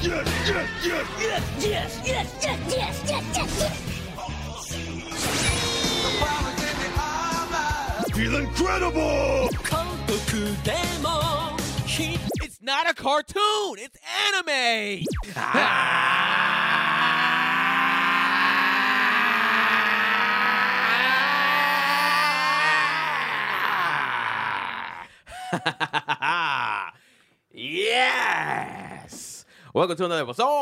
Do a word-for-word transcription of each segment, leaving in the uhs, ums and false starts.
yes, yes, yes, Yes, yes, yes, yes, yes, yes, yes, yes. feel incredible! It's not a cartoon. It's anime. Yes. Welcome to another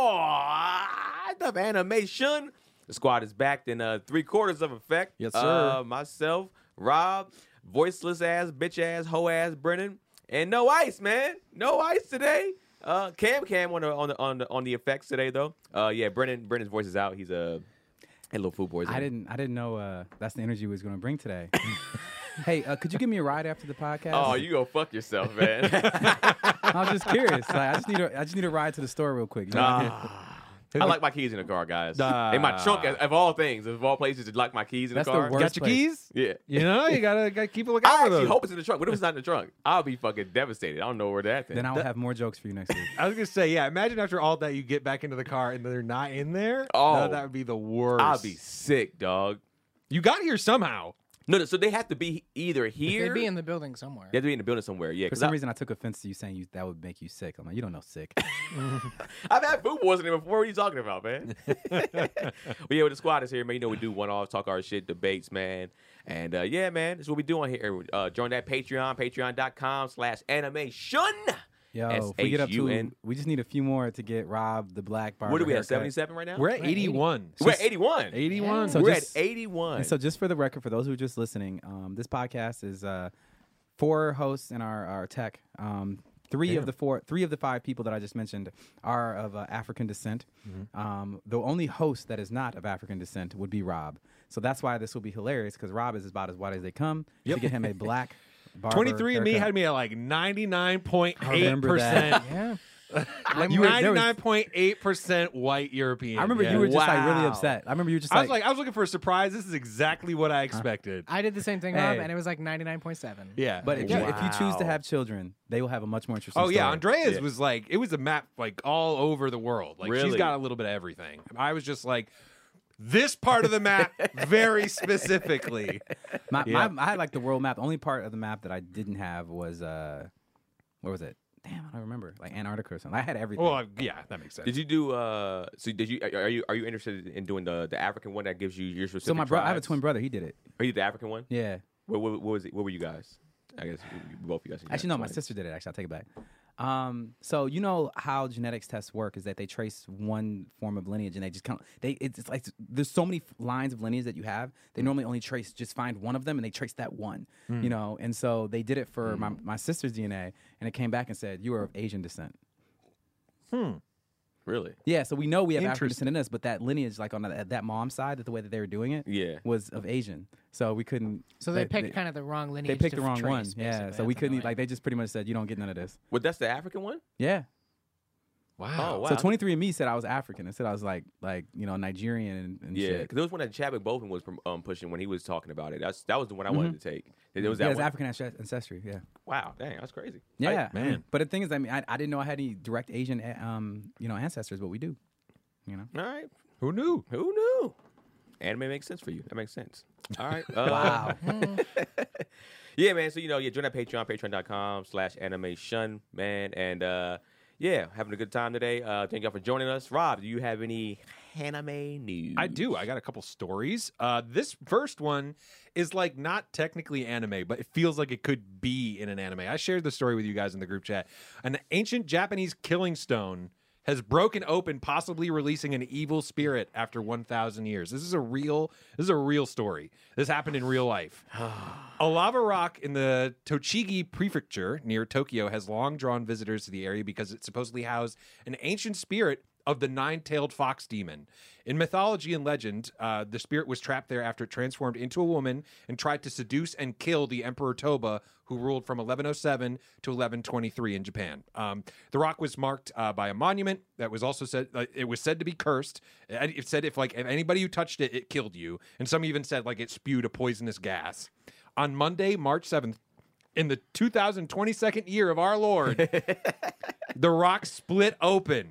episode of Animation. The squad is back in uh, three quarters of effect. Yes, sir. Uh, myself, Rob, voiceless ass, bitch ass, hoe ass, Brennan, and no ice, man. No ice today. Uh, Cam, Cam on the on the on the on the effects today though. Uh, yeah, Brennan, Brennan's voice is out. He's a uh, hey, little food boys. I didn't. I didn't know uh, that's the energy we was going to bring today. Hey, uh, could you give me a ride after the podcast? Oh, you go fuck yourself, man. I was just curious. Like, I just need a. I just need a ride to the store real quick. You know? Ah. I like my keys in the car, guys. Nah. In my trunk, of, of all things, of all places, to like my keys in That's the the car. worst. Got your place. keys? Yeah. You know, you gotta, gotta keep a lookout I for actually those. hope it's in the trunk. What if it's not in the trunk? I'll be fucking devastated. I don't know where that's at. Then I'll have more jokes for you next week. I was gonna say, yeah. Imagine after all that, you get back into the car and they're not in there. Oh. No, that would be the worst. I'll be sick, dog. You got here somehow. No, no, so they have to be either They'd here. be in the building somewhere. They have to be in the building somewhere. Yeah, For because some reason, I took offense to you saying you that would make you sick. I'm like, you don't know sick. I've had food boys in there before. What are you talking about, man? But yeah, with the squad is here, man. You know we do one off, talk our shit, debates, man. And uh, yeah, man, that's what we do on here. Uh, join that Patreon, patreon.com slash animation. Yo, if we get up to, S H U N. we just need a few more to get Rob the black barber. What are we at, haircut. seventy-seven right now? We're at We're at eighty. eighty-one. We're at eighty-one. eighty-one. So We're just- at eighty-one. And so, just for the record, for those who are just listening, um, this podcast is uh, four hosts and our our tech. Um, three Damn. of the four, three of the five people that I just mentioned are of uh, African descent. Um, the only host that is not of African descent would be Rob. So that's why this will be hilarious because Rob is about as white as they come. Yep. To get him a black barber twenty-three and me haircut. had me at like ninety-nine point I eight remember that. percent. Yeah. Like, you were- there was- ninety-nine point eight percent white European. I remember yeah. you were just like really Wow. upset. I remember you were just I like, was like, I was looking for a surprise. This is exactly what I expected. I did the same thing, Hey. Rob, and it was like ninety-nine point seven. yeah. but if you, if you choose to Wow. have children, they will have a much more interesting Oh yeah, story. Andrea's Yeah. was like it was a map like all over the world. Like she's Really? got a little bit of everything. I was just like this part of the map very specifically. My, Yeah. my, I had like the world map. The only part of the map that I didn't have was uh, where was it? Damn, I don't remember. Like Antarctica or something. I had everything. Well, yeah, that makes sense. Did you do? Uh, so did you? Are you are you interested in doing the the African one that gives you your specific? so my brother, I have a tribes? twin brother. He did it. Are you the African one? Yeah. What, what, what was it? What were you guys? I guess you- both of you guys. Actually, no, my twins. sister did it. Actually, I'll take it back. Um, so you know how genetics tests work is that they trace one form of lineage and they just count. They it's, it's like there's so many f- lines of lineage that you have. They normally only trace just find one of them and they trace that one. You know, and so they did it for my my sister's D N A and it came back and said you are of Asian descent. Really? Yeah, so we know we have African Interesting. descent in us, but that lineage, like on that, that mom's side, that the way that they were doing it, Yeah. was of Asian. So we couldn't. So they picked kind of the wrong lineage. They picked to the wrong trace, one. Yeah, basically. so we That's couldn't annoying. like they just pretty much said you don't get none of this. Well, that's the African one. Yeah. wow. Oh, wow. So twenty-three and me said I was African. It said I was like like you know Nigerian and, and Yeah, shit. because there was one that Chadwick Boseman was prom- um, pushing when he was talking about it. That's that was the one I wanted to take. There was Yeah, that it's one. African ancest- ancestry. Yeah. Wow, dang, that's crazy. Yeah, man. But the thing is, I mean, I, I didn't know I had any direct Asian, uh, um, you know, ancestors, but we do. You know. All right, Who knew? who knew? Anime makes sense for you. That makes sense. All right. Uh, Wow. Yeah, man. So you know, yeah, join that Patreon, patreon.com slash animation, man. And uh yeah, having a good time today. Uh thank y'all for joining us. Rob, do you have any anime news? I do. I got a couple stories. Uh, this first one is like not technically anime, but it feels like it could be in an anime. I shared the story with you guys in the group chat. An ancient Japanese killing stone has broken open, possibly releasing an evil spirit after one thousand years. This is a real. This is a real story. This happened in real life. A lava rock in the Tochigi Prefecture near Tokyo has long drawn visitors to the area because it supposedly housed an ancient spirit of the nine-tailed fox demon. In mythology and legend, uh, the spirit was trapped there after it transformed into a woman and tried to seduce and kill the Emperor Toba, who ruled from eleven oh seven to eleven twenty-three in Japan. Um, the rock was marked uh, by a monument that was also said, uh, it was said to be cursed. It it said if like if anybody who touched it, it killed you. And some even said like it spewed a poisonous gas. On Monday, March seventh, in the two thousand twenty-second year of our Lord, the rock split open.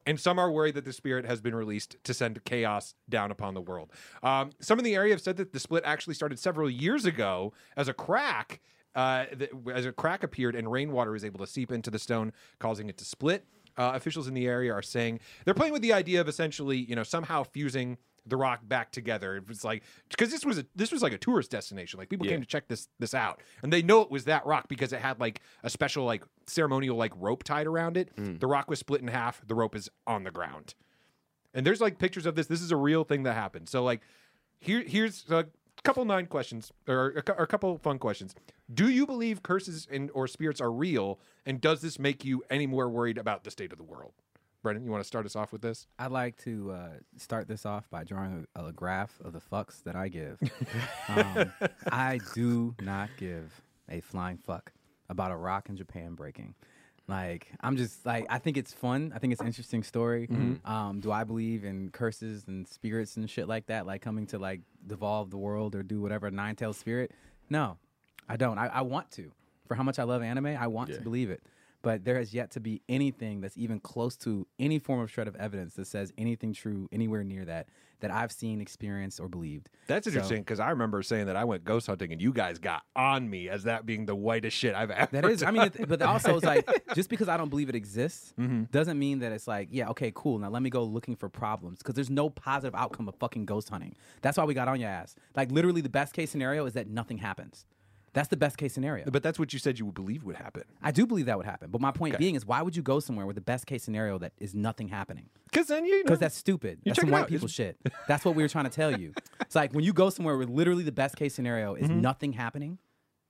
and some are worried that the spirit has been released to send chaos down upon the world. Um, some in the area have said that the split actually started several years ago as a crack. Uh, the, as a crack appeared and rainwater was able to seep into the stone, causing it to split. Uh, officials in the area are saying they're playing with the idea of essentially, you know, somehow fusing the rock back together. It's like because this was a this was like a tourist destination. Like people Yeah. came to check this this out, and they know it was that rock because it had like a special like ceremonial like rope tied around it. Mm. The rock was split in half. The rope is on the ground, and there's like pictures of this. This is a real thing that happened. So like here here's a couple nine questions or a, cou- or a couple fun questions. Do you believe curses and or spirits are real, and does this make you any more worried about the state of the world? Brendan, you want to start us off with this? I'd like to uh, start this off by drawing a, a graph of the fucks that I give. um, I do not give a flying fuck about a rock in Japan breaking. Like, I'm just like, I think it's fun. I think it's an interesting story. Um, do I believe in curses and spirits and shit like that, like coming to like devolve the world or do whatever, nine-tailed spirit? No, I don't. I, I want to. For how much I love anime, I want Yeah. to believe it. But there has yet to be anything that's even close to any form of shred of evidence that says anything true anywhere near that that I've seen, experienced, or believed. That's So- interesting because I remember saying that I went ghost hunting and you guys got on me as that being the whitest shit I've ever That is, I mean, done. it, but also it's like just because I don't believe it exists Mm-hmm. doesn't mean that it's like, yeah, okay, cool. Now let me go looking for problems because there's no positive outcome of fucking ghost hunting. That's why we got on your ass. Like literally, the best case scenario is that nothing happens. That's the best case scenario. But that's what you said you would believe would happen. I do believe that would happen. But my point Okay. being is, why would you go somewhere with the best case scenario that is nothing happening? Because then you know. Because that's stupid. You That's check some it white out. people It's- shit. That's what we were trying to tell you. It's like when you go somewhere where literally the best case scenario is Mm-hmm. nothing happening,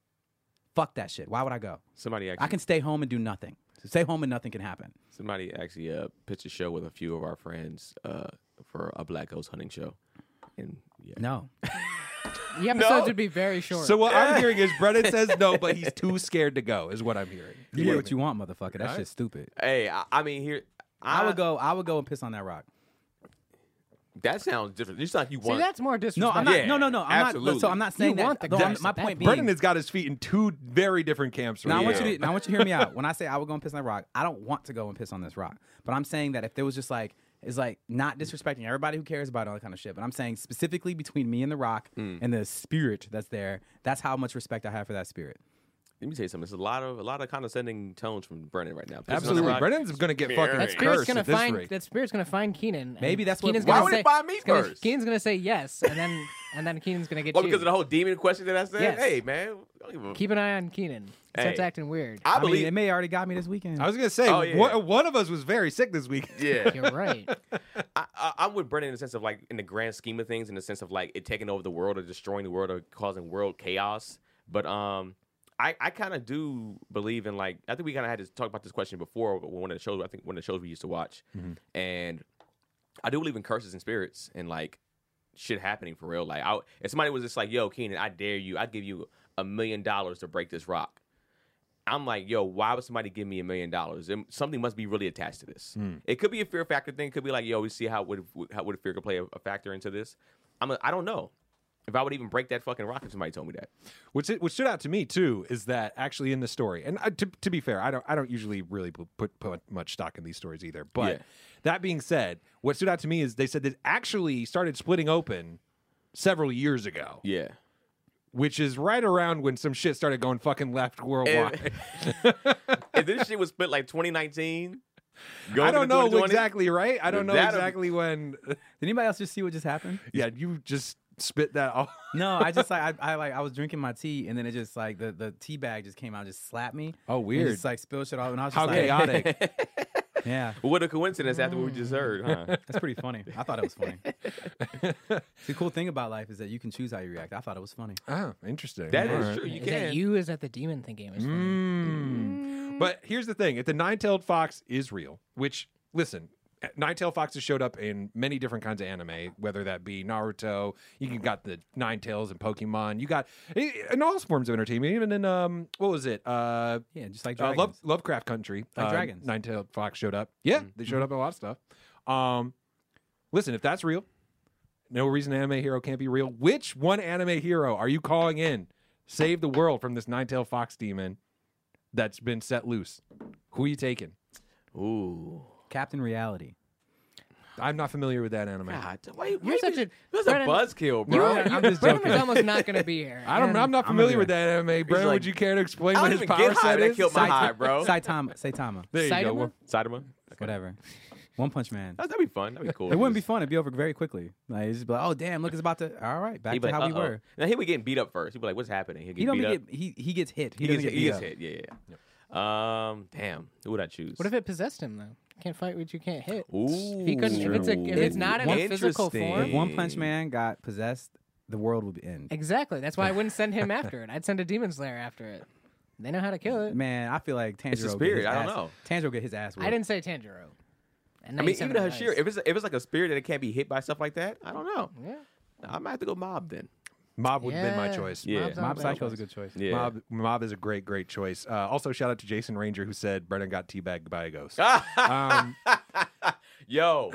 fuck that shit. Why would I go? Somebody actually, I can stay home and do nothing. Stay home and nothing can happen. somebody actually uh, pitched a show with a few of our friends uh, for a black ghost hunting show, and yeah, No. The episodes No. would be very short. So what I'm hearing is Brendan says no, but he's too scared to go. Is what I'm hearing. You get what you want, motherfucker. That Alright. shit's stupid. Hey, I, I mean here, I would go. I would go and piss on that rock. That sounds different. It's like you See, want. that's more No, disrespectful. I'm not. Yeah, no, no, no. I'm absolutely. not. So I'm not saying You want that. the though I'm- ghost my at that point point. being. Brendan has got his feet in two very different camps. Now Right I want Yeah. you to. Now I want you to hear me out. When I say I would go and piss on that rock, I don't want to go and piss on this rock. But I'm saying that if there was just like, it's like not disrespecting everybody who cares about all that kind of shit. But I'm saying specifically between me and the rock Mm. and the spirit that's there. That's how much respect I have for that spirit. Let me tell you something. It's a lot of a lot of condescending tones from Brennan right now. Pissing on the Absolutely, rock. Brendan's going to get fucking That That spirit's cursed gonna at this find rate. that spirit's gonna find Keenan. and Maybe that's what- Keenan's Why gonna would say, it find me he's gonna- first? Keenan's gonna say yes, and then and then Keenan's gonna get Well, you. because of the whole demon question that I said. Yes. Hey, man, don't give a- Keep an eye on Keenan. He starts Hey. acting weird. I I mean, believe. it may already got me this weekend. I was going to say Oh, yeah. one, one of us was very sick this week. yeah, You're right. I, I, I'm with Brennan in the sense of like in the grand scheme of things, in the sense of like it taking over the world or destroying the world or causing world chaos. But um, I, I kind of do believe in like I think we kind of had to talk about this question before one of the shows. I think one of the shows we used to watch, and I do believe in curses and spirits and like shit happening for real. Like I, if somebody was just like, "Yo, Keenan, I dare you. I give you a million dollars to break this rock." I'm like, yo, why would somebody give me a million dollars? There- Something must be really attached to this. It could be a fear factor thing. It could be like, yo, we see how would how would fear could play a, a factor into this. I'm a, I don't know if I would even break that fucking rock if somebody told me that. Which what stood out to me too is that actually in the story, and uh, to, to be fair, I don't I don't usually really pu- put put much stock in these stories either. But Yeah. that being said, what stood out to me is they said that actually started splitting open several years ago, Yeah. which is right around when some shit started going fucking left worldwide. If this shit was split like twenty nineteen, I going don't into know twenty twenty, exactly, right? I don't know That'll- exactly when. Did anybody else just see what just happened? Yeah, you just spit that off. No, I just like I, I like I was drinking my tea and then it just like the, the tea bag just came out and just slapped me. Oh, And weird. just like spilled shit off and I was How just like, chaotic. yeah, What a coincidence after what we just heard, huh? that's pretty funny. I thought it was funny. The cool thing about life is that you can choose how you react. I thought it was funny. Oh, interesting. That All is right. true. You Is can. that you? Is that the demon thinking? It was funny. Mm. But here's the thing: if the nine-tailed fox is real, which listen, nine-tailed foxes showed up in many different kinds of anime, whether that be Naruto, you can got the nine tails in Pokemon, you got in all forms of entertainment, even in um, what was it? Uh, Yeah, just like uh, dragons. Love, Lovecraft Country, Like uh, dragons. Nine-tailed fox showed up. Yeah, they showed up in a lot of stuff. Um, listen, if that's real, no reason an anime hero can't be real. Which one anime hero are you calling in? Save the world from this nine-tailed fox demon that's been set loose. Who are you taking? Ooh. Captain Reality. I'm not familiar with that anime. God, why, why You're such you- a- That's a Brennan, buzzkill, You, bro. you, I'm just Brennan joking. was almost not going to be here. I don't. And I'm not I'm familiar gonna with do that anime. Brennan, like- would you care to explain I what don't his even power get high. set That is? killed my high, bro. Saitama, Saitama, There you go. Saitama? Well, Saitama? whatever. One Punch Man. That'd be fun. That'd be cool. It wouldn't be fun. It'd be over very quickly. Like it's just be like, oh damn, look, it's about to. All right, back He'd to be like, how we uh-oh. were. Now he would getting beat up first. He'd be like, "What's happening?" He'd get He don't beat get up. he he gets hit. He, He doesn't gets, get he beat gets up. hit. Yeah, yeah. Um, damn. Who would I choose? What if it possessed him though? Can't fight what you can't hit. Ooh, If he couldn't, if it's a, if it's not in a physical Interesting. form, If One Punch Man got possessed, the world would end. exactly. That's why I wouldn't send him after it. I'd send a Demon Slayer after it. They know how to kill it. Man, I feel like Tanjiro. It's the get spirit. his I don't ass- know. Tanjiro get his ass. I whooped. didn't say Tanjiro. And I now mean, you send even a him Hashira, advice. if it's if it's like a spirit that it can't be hit by stuff like that, I don't know. Yeah. I might have to go mob then. Mob would have been my Yeah. choice. Yeah. Mob's not Mob bad Psycho is a choice. good choice. Yeah. Mob, Mob is a great, great choice. Uh, also, shout out to Jason Ranger who said Brennan got teabagged by a ghost. um, Yo,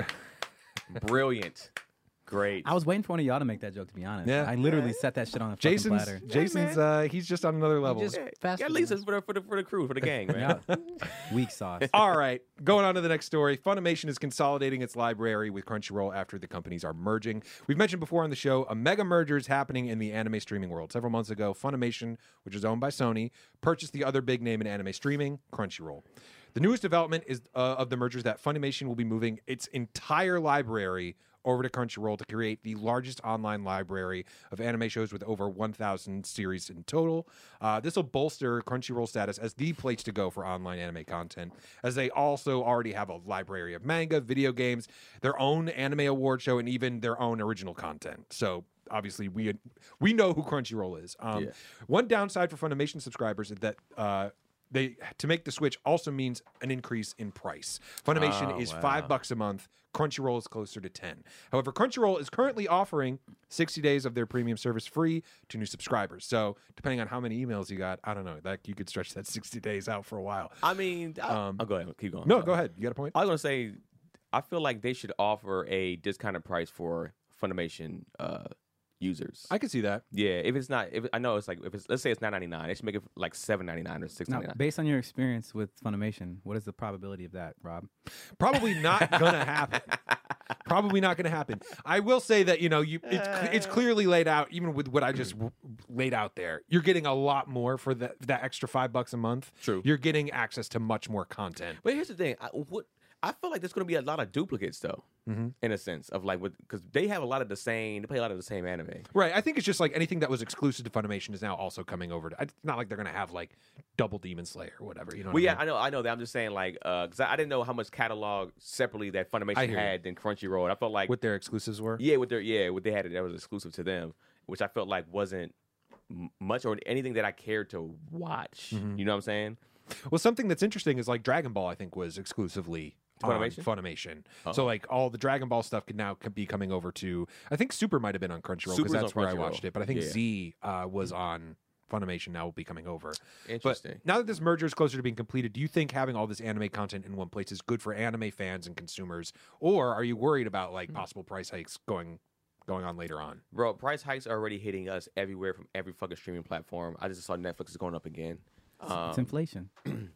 brilliant, great. I was waiting for one of y'all to make that joke. To be honest, Yeah. I literally set that shit on a fucking Jason's platter. Jason's uh, he's just on another level. just- Yeah, faster yeah, at than least us. it's for the for the for the crew for the gang, man. Yeah. Weak sauce. All right, going on to the next story. Funimation is consolidating its library with Crunchyroll after the companies are merging. We've mentioned before on the show a mega merger is happening in the anime streaming world. Several months ago, Funimation, which is owned by Sony, purchased the other big name in anime streaming, Crunchyroll. The newest development is uh, of the merger is that Funimation will be moving its entire library over to Crunchyroll to create the largest online library of anime shows with over one thousand series in total. Uh, this will bolster Crunchyroll status as the place to go for online anime content, as they also already have a library of manga, video games, their own anime award show, and even their own original content. So obviously, we we know who Crunchyroll is. Um, Yeah. One downside for Funimation subscribers is that uh, they to make the switch also means an increase in price. Funimation Oh, is wow. five bucks a month. Crunchyroll is closer to ten. However, Crunchyroll is currently offering sixty days of their premium service free to new subscribers. So, depending on how many emails you got, I don't know, that you could stretch that sixty days out for a while. I mean, I, Um, oh, go ahead, keep going. No, Sorry. go ahead. You got a point? I was gonna say, I feel like they should offer a discounted price for Funimation uh, users. I can see that. yeah, if it's not, if I know it's like if it's let's say it's nine ninety nine, they should make it like seven ninety nine or six Now, ninety nine. based on your experience with Funimation, what is the probability of that, Rob? Probably not gonna happen. Probably not gonna happen. I will say that you know you it's it's clearly laid out. Even with what I just w- laid out there, you're getting a lot more for that that extra five bucks a month. True. You're getting access to much more content. But here's the thing, I, what I feel like there's gonna be a lot of duplicates though, Mm-hmm. in a sense of like because they have a lot of the same, they play a lot of the same anime. Right. I think it's just like anything that was exclusive to Funimation is now also coming over to. It's not like they're gonna have like double Demon Slayer or whatever. You know. What Well, I yeah, I know, I know that. I'm just saying, like, because I, I didn't know how much catalog separately that I Funimation hear had than Crunchyroll. I felt like, what their exclusives were. yeah, with their, yeah, what they had that was exclusive to them, which I felt like wasn't m- much or anything that I cared to watch. Mm-hmm. You know what I'm saying? Well, something that's interesting is like Dragon Ball. I think was exclusively To on Funimation? Funimation. Oh. So like all the Dragon Ball stuff could now could be coming over to. I think Super might have been on Crunchyroll because Super's that's on where I Crunchyroll. watched it. But I think Yeah. Z uh, was on Funimation. Now will be coming over. Interesting. But now that this merger is closer to being completed, do you think having all this anime content in one place is good for anime fans and consumers, or are you worried about like Hmm. possible price hikes going going on later on? Bro, price hikes are already hitting us everywhere from every fucking streaming platform. I just saw Netflix is going up again. it's Um, inflation.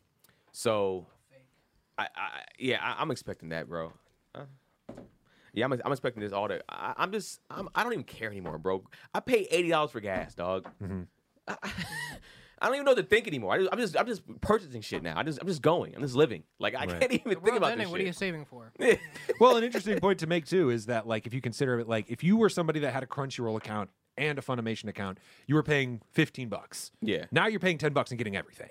so, I, I yeah, I, I'm expecting that, bro. Uh, yeah, I'm, I'm expecting this all the. I, I'm just, I'm, I don't even care anymore, bro. I pay eighty dollars for gas, dog. Mm-hmm. I, I don't even know what to think anymore. I just, I'm just, I'm just purchasing shit now. I just, I'm just going. I'm just living. Like I Right. can't even The think world's about ending. this What are you shit. saving for? Well, an interesting point to make too is that like if you consider it like if you were somebody that had a Crunchyroll account and a Funimation account, you were paying fifteen bucks. Yeah. Now you're paying ten bucks and getting everything.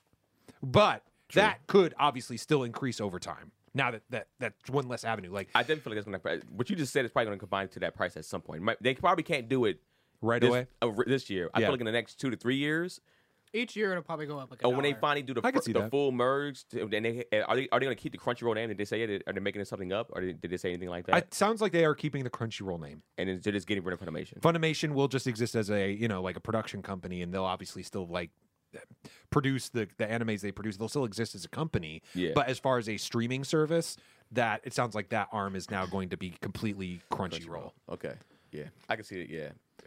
But that could obviously still increase over time. Now that, that that's one less avenue. Like I definitely feel like it's going to. What you just said is probably going to combine to that price at some point. Might- They probably can't do it right this, away. uh, this year. I Yeah. feel like in the next two to three years, Each year it'll probably go up like a or when they dollar. finally do the, I can fir- see the that. full merge, to- then they are they are they going to keep the Crunchyroll name? Did they say it? Are they making something up, or did did they say anything like that? It sounds like they are keeping the Crunchyroll name. and then they're just getting rid of Funimation. Funimation will just exist as a you know like a production company, and they'll obviously still like produce the the animes they produce. They'll still exist as a company. Yeah. But as far as a streaming service, that it sounds like that arm is now going to be completely Crunchyroll. Okay. Yeah, I can see it. Yeah.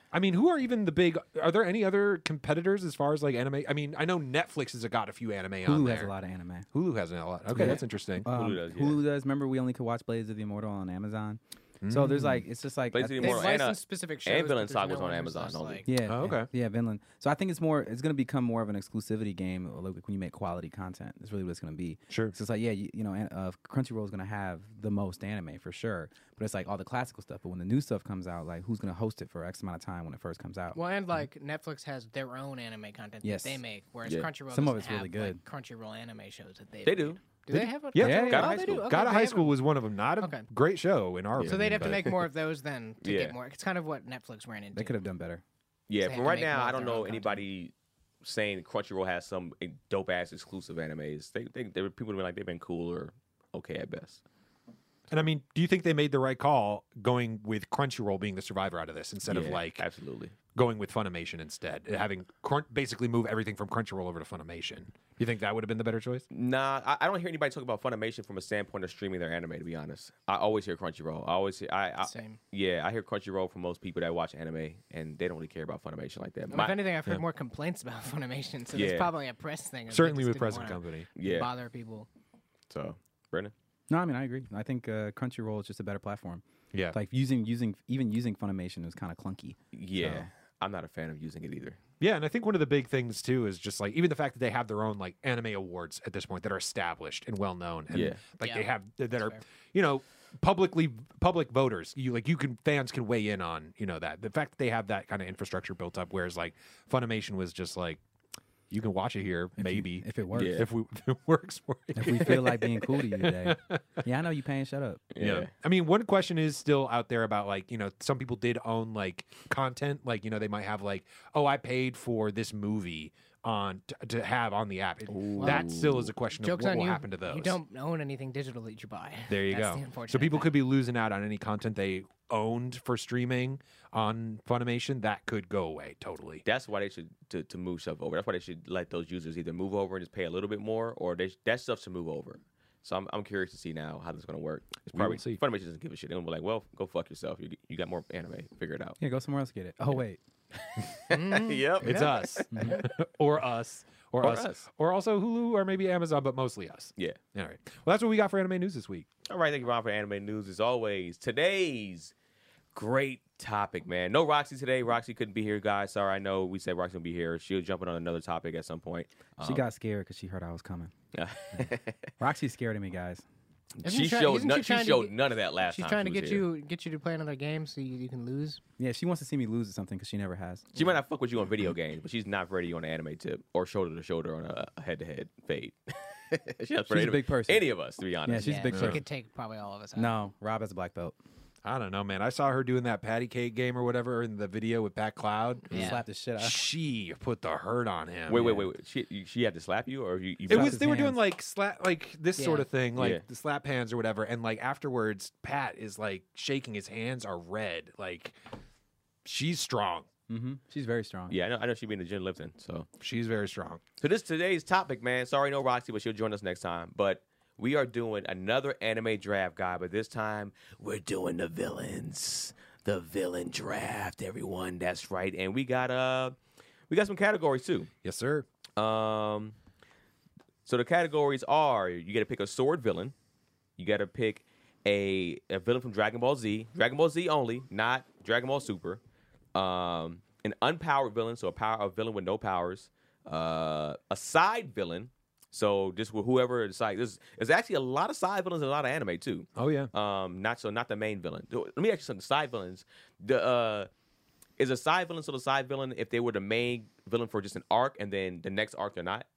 I mean, who are even the big? Are there any other competitors as far as like anime? I mean, I know Netflix has got a few anime on Hulu there. has a lot of anime. Hulu has a lot. Okay, Yeah. that's interesting. Um, Hulu does, yeah. Hulu does. Remember, we only could watch Blades of the Immortal on Amazon. So there's like, it's just like Blades of the I- They've Immortal and, uh, licensed specific shows. and but Vinland there's Saga was no on one who's Amazon just only. like- Yeah. Oh, okay. Yeah, Vinland. So I think it's more. It's going to become more of an exclusivity game. Like when you make quality content, it's really what it's going to be. Sure. So it's like, yeah, you, you know, an- uh, Crunchyroll is going to have the most anime for sure. But it's like all the classical stuff. But when the new stuff comes out, like who's going to host it for X amount of time when it first comes out? Well, and like Netflix has their own anime content Yes. that they make, whereas Yeah. Crunchyroll Some of doesn't it's really have, like, good. Crunchyroll anime shows that they They do. Do they have a Yeah. Crunchyroll? God of Oh, High they School. do? Okay, God of they High have School a- was one of them. Not a Okay. great show in our So they'd have to opinion, make but- more of those then to Yeah. get more. It's kind of what Netflix ran into. They could have done better. Yeah, They from have to right make now, more I of don't their own know content. anybody saying Crunchyroll has some dope ass exclusive animes. They, they, they people have been like they've been cool or okay at best. And I mean, do you think they made the right call going with Crunchyroll being the survivor out of this instead of Yeah, like absolutely. going with Funimation instead, having crun- basically move everything from Crunchyroll over to Funimation? You think that would have been the better choice? Nah, I, I don't hear anybody talk about Funimation from a standpoint of streaming their anime. To be honest, I always hear Crunchyroll. I always hear, I, I Same. yeah, I hear Crunchyroll from most people that watch anime, and they don't really care about Funimation like that. Well, My- if anything, I've heard more complaints about Funimation, so Yeah. it's probably a press thing. They Certainly just with didn't present wanna company. Yeah. bother people. so, Brennan, No, I mean I agree. I think uh, Crunchyroll is just a better platform. Yeah. Like using using even using Funimation is kind of clunky. yeah, So- I'm not a fan of using it either. Yeah, and I think one of the big things too is just like even the fact that they have their own like anime awards at this point that are established and well known, and Yeah. like Yeah, they have that are fair. you know publicly public voters. You like you can fans can weigh in on you know that the fact that they have that kind of infrastructure built up, whereas like Funimation was just like you can watch it here maybe if it works. Yeah. if, we, if it works for you. If we feel like being cool to you today. Yeah, I know you paying. Shut up. Yeah, I mean, one question is still out there about like, you know, some people did own like content. Like, you know, they might have like, oh, I paid for this movie on to, to have on the app. It- that still is a question of Joke's what on will you. happen to those. You don't own anything digital that you buy. There you That's go. The So unfortunate people thing. could be losing out on any content they owned for streaming on Funimation. That could go away totally. that's why they should to, to move stuff over. That's why they should let those users either move over and just pay a little bit more, or they that stuff should move over. So I'm I'm curious to see now how this is going to work. It's We probably will see. Funimation doesn't give a shit. They'll be like, well, go fuck yourself. You you got more anime. Figure it out. Yeah, go somewhere else to get it. Oh wait. yep. It's us or us or, Or us. us. or also Hulu or maybe Amazon, but mostly us. Yeah. All right. Well, that's what we got for anime news this week. All right, thank you, Ron, for anime news as always. Today's great topic, man. No Roxy today. Roxy couldn't be here, guys. Sorry, I know we said Roxy would be here. She was jumping on another topic at some point. She got scared because she heard I was coming. Um, Roxy's scared of me, guys. Isn't she try- showed isn't none, she she trying to showed get- none of that last She's time. trying to she was get here. you get you to play another game so you, you can lose. Yeah, she wants to see me lose at something because she never has. She might not fuck with you on video games, but she's not ready on an anime tip or shoulder to shoulder on a head to head fade. She's not She's ready a to- big person. Any of us, to be honest. she's a big she person. could take probably all of us out. No, Rob has a black belt. I don't know, man. I saw her doing that patty cake game or whatever in the video with Pat Cloud. He Yeah. slapped the shit out. She put the hurt on him. Wait, wait, wait, wait. She you- she had to slap you, or you? you It Slap was his they were doing hands. like slap like this Yeah. sort of thing, like Yeah. the slap hands or whatever, and like afterwards, Pat is like shaking. His hands are red. Like she's strong. Mm-hmm. She's very strong. Yeah, I know. I know she be in the gym lifting. So, She's very strong. so this today's topic, man. Sorry, no Roxy, but she'll join us next time. But we are doing another anime draft, guy. But this time we're doing the villains, the villain draft. Everyone, that's right. And we got uh, we got some categories too. Yes, sir. Um, so the categories are: you got to pick a sword villain, you got to pick a a villain from Dragon Ball Z, Dragon Ball Z only, not Dragon Ball Super. Um, an unpowered villain, so a power a villain with no powers. Uh, a side villain, so just with whoever decides. There's, there's actually a lot of side villains in a lot of anime too. Oh yeah. Um, not so not the main villain. So, let me ask you something. Side villains, the uh, is a side villain still a side villain if they were the main villain for just an arc, and then the next arc they're not?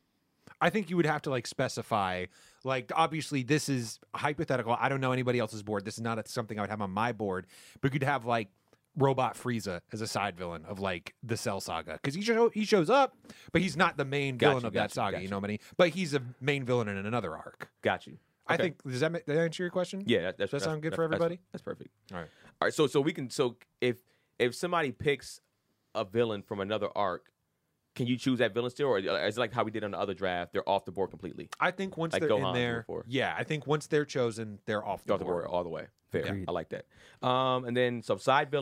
I think you would have to like specify, like obviously this is hypothetical. I don't know anybody else's board. This is not a, something I would have on my board. But you'd have like Robot Frieza as a side villain of like the Cell Saga because he show, he shows up, but he's not the main Got villain you, of got that you, saga. got You you. know what I mean? But he's a main villain in another arc. Got you. I Okay. think does that, ma- does that answer your question? Yeah, that, that's Does that sound good that's- for that's- everybody? That's, perfect. All right. All right. So so we can so if if somebody picks a villain from another arc, can you choose that villain still, or is it like how we did on the other draft? They're off the board completely. I think once Like they're Gohan in there, before. yeah, I think once they're chosen, they're off the They're off the board. board all the way. Fair. Agreed. I like that. Um, and then so side villain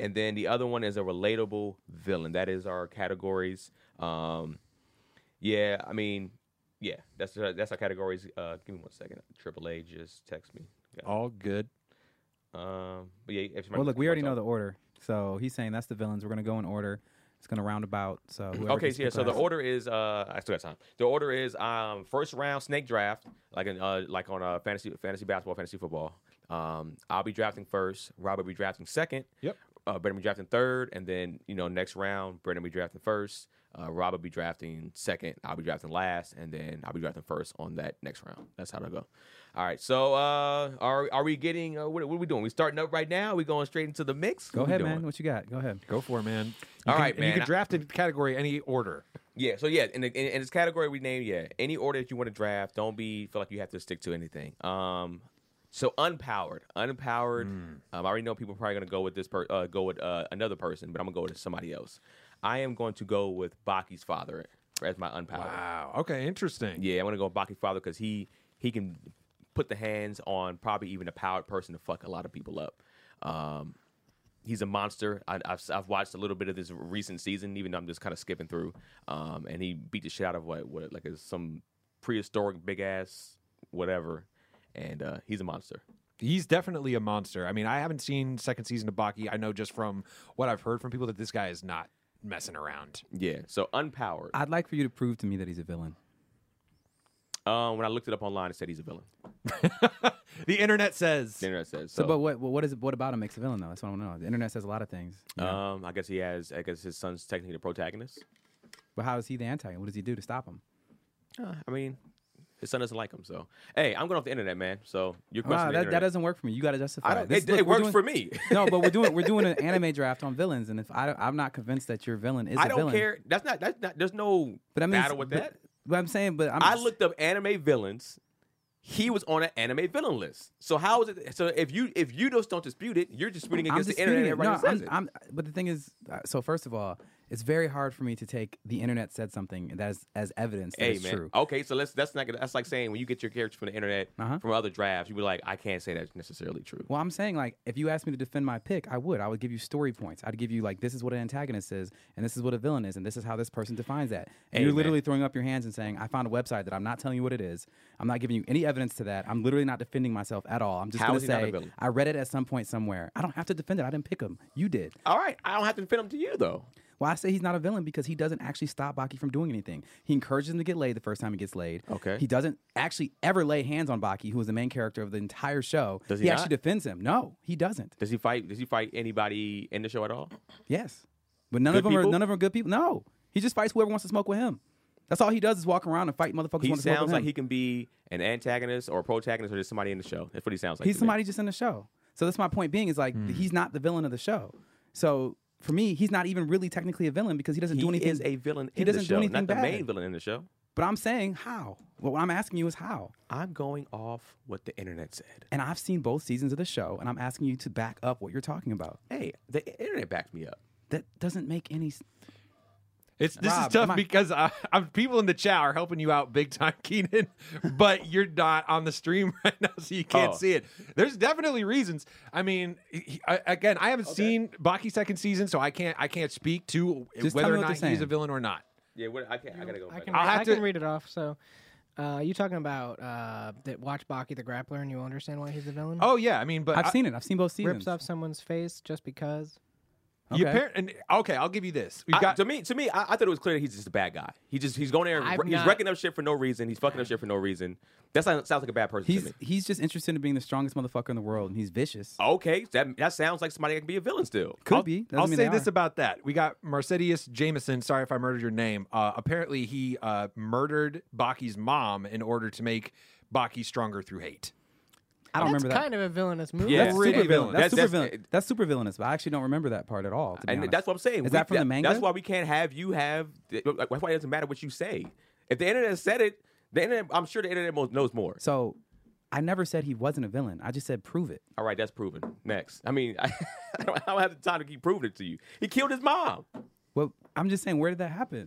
and then the other one is a relatable villain. That is our categories. Um, yeah, I mean, yeah, that's uh, that's our categories. Uh, give me one second. Triple A just text me. Yeah. All good. Um, but yeah, if Well, look, we already know the order. So he's saying that's the villains. We're gonna go in order. It's gonna round about. So whoever Okay, gets so yeah. picked So the last. order is uh, I still got time. The order is um, first round snake draft, like in uh, like on uh, fantasy fantasy basketball, fantasy football. Um, I'll be drafting first. Rob will be drafting second. Yep. Uh, Brendan will be drafting third, and then you know next round, Brendan will be drafting first. Uh, Rob will be drafting second. I'll be drafting last, and then I'll be drafting first on that next round. That's how it'll go. All right. So uh, are are we getting? Uh, what, what are we doing? We starting up right now? Are we going straight into the mix? Go What we ahead, doing? man. What you got? Go ahead. Go for it, man. You All can, right, and man. You can draft a category any order. Yeah, so yeah, in, the, in, in this category we named, yeah, any order that you want to draft, don't be feel like you have to stick to anything. Um, so unpowered, unpowered. Um, I already know people are probably gonna go with this per, uh, go with uh, another person, but I'm gonna go with somebody else. I am going to go with Baki's father as my unpowered. Wow. Okay, interesting. Yeah, I'm gonna go with Baki's father because he he can put the hands on probably even a powered person to fuck a lot of people up. Um, he's a monster. I, I've I've watched a little bit of this recent season, even though I'm just kind of skipping through. Um, and he beat the shit out of what what like a, some prehistoric big ass whatever, and uh, he's a monster. He's definitely a monster. I mean, I haven't seen second season of Baki. I know just from what I've heard from people that this guy is not messing around. Yeah. So unpowered. I'd like for you to prove to me that he's a villain. Um, when I looked it up online, it said he's a villain. The internet says. The internet says So, so. but what what is what about him makes a villain though? That's what I want to know. The internet says a lot of things. you know. um, I guess he has. I guess his son's technically the protagonist. But how is he the antagonist? What does he do to stop him? Uh, I mean, his son doesn't like him. So hey, I'm going off the internet, man. So your question. Wow, the that, that internet. doesn't work for me. You got to justify I don't. it. This- It, look, it we're works doing- for me. No, but we're doing we're doing an anime draft on villains, and if I don't, I'm not convinced that your villain is I a don't villain. care. That's not. That's not. There's no But I mean, battle with but, that. But I'm saying, but I'm I just- looked up anime villains. He was on an anime villain list. So how is it? So if you if you just don't dispute it, you're disputing I'm against the disputing internet. it. And everybody No, says I'm, it. I'm, but the thing is, uh, so first of all, it's very hard for me to take the internet said something that is as evidence that Hey it's man. true. Okay, so let's that's not gonna- that's like saying when you get your characters from the internet Uh-huh. from other drafts, you be like, I can't say that's necessarily true. Well, I'm saying like if you asked me to defend my pick, I would. I would give you story points. I'd give you like this is what an antagonist is, and this is what a villain is, and this is how this person defines that. And Hey, you're man. literally throwing up your hands and saying, "I found a website that I'm not telling you what it is. I'm not giving you any evidence to that. I'm literally not defending myself at all. I'm just How going is to he not a say villain? I read it at some point somewhere. I don't have to defend it. I didn't pick him. You did. All right, I don't have to defend him to you though. Well, I say he's not a villain because he doesn't actually stop Baki from doing anything. He encourages him to get laid the first time he gets laid. Okay. He doesn't actually ever lay hands on Baki, who is the main character of the entire show. Does he actually not? defends him. No, he doesn't. Does he fight? Does he fight anybody in the show at all? Yes, but none Good of them people? are none of them are good people. No, he just fights whoever wants to smoke with him. That's all he does is walk around and fight motherfuckers. who He want to smoke sounds with like him. he can be an antagonist or a protagonist or just somebody in the show. That's what he sounds like. He's to me. somebody just in the show. So that's my point. Being is like Hmm. he's not the villain of the show. So for me, he's not even really technically a villain because he doesn't He do anything. is a villain. He in doesn't the do show, anything not the bad. main villain in the show. But I'm saying how. What I'm asking you is how. I'm going off what the internet said. And I've seen both seasons of the show, and I'm asking you to back up what you're talking about. Hey, the internet backs me up. That doesn't make any. s- It's this Rob, is tough am I- because I, I'm people in the chat are helping you out big time, Keenan, but you're not on the stream right now, so you can't Oh. see it. There's definitely reasons. I mean, he, I, again, I haven't seen Baki second season, so I can't I can't speak to Just tell whether me or what not they're he's a saying. villain or not. Yeah, what, I can't. I gotta go. I back. can, I'll I have can to- read it off. So, uh, you talking about uh, that watch Baki the Grappler and you understand why he's the villain? Oh yeah, I mean, but I've I, seen it. I've seen both seasons. Rips off someone's face just because. you Okay. appar- and, okay, I'll give you this. We've I- got to me, to me, I, I thought it was clear that he's just a bad guy. He just he's going there. And I'm wr- he's not- wrecking up shit for no reason. He's fucking up shit for no reason. That sounds, sounds like a bad person to He's me. he's just interested in being the strongest motherfucker in the world, and he's vicious. Okay, that that sounds like somebody that can be a villain still. Could I'll, be. Doesn't I'll mean say they this are. about that. We got Mercedes Jameson. Sorry if I murdered your name. Uh, apparently, he uh, murdered Baki's mom in order to make Baki stronger through hate. I don't That's remember that. kind of a villainous move. Yeah. That's Pretty super villain. villain. That's, That's- super that's- villain. That's super villainous. But I actually don't remember that part at all. To be And honest. that's what I'm saying. Is We- that from the manga? That's why we can't have you have. Like, why it doesn't matter what you say. If the internet said it, the internet. I'm sure the internet mo- knows more. So, I never said he wasn't a villain. I just said prove it. All right, that's proven. Next, I mean, I, don't, I don't have the time to keep proving it to you. He killed his mom. Well, I'm just saying, where did that happen?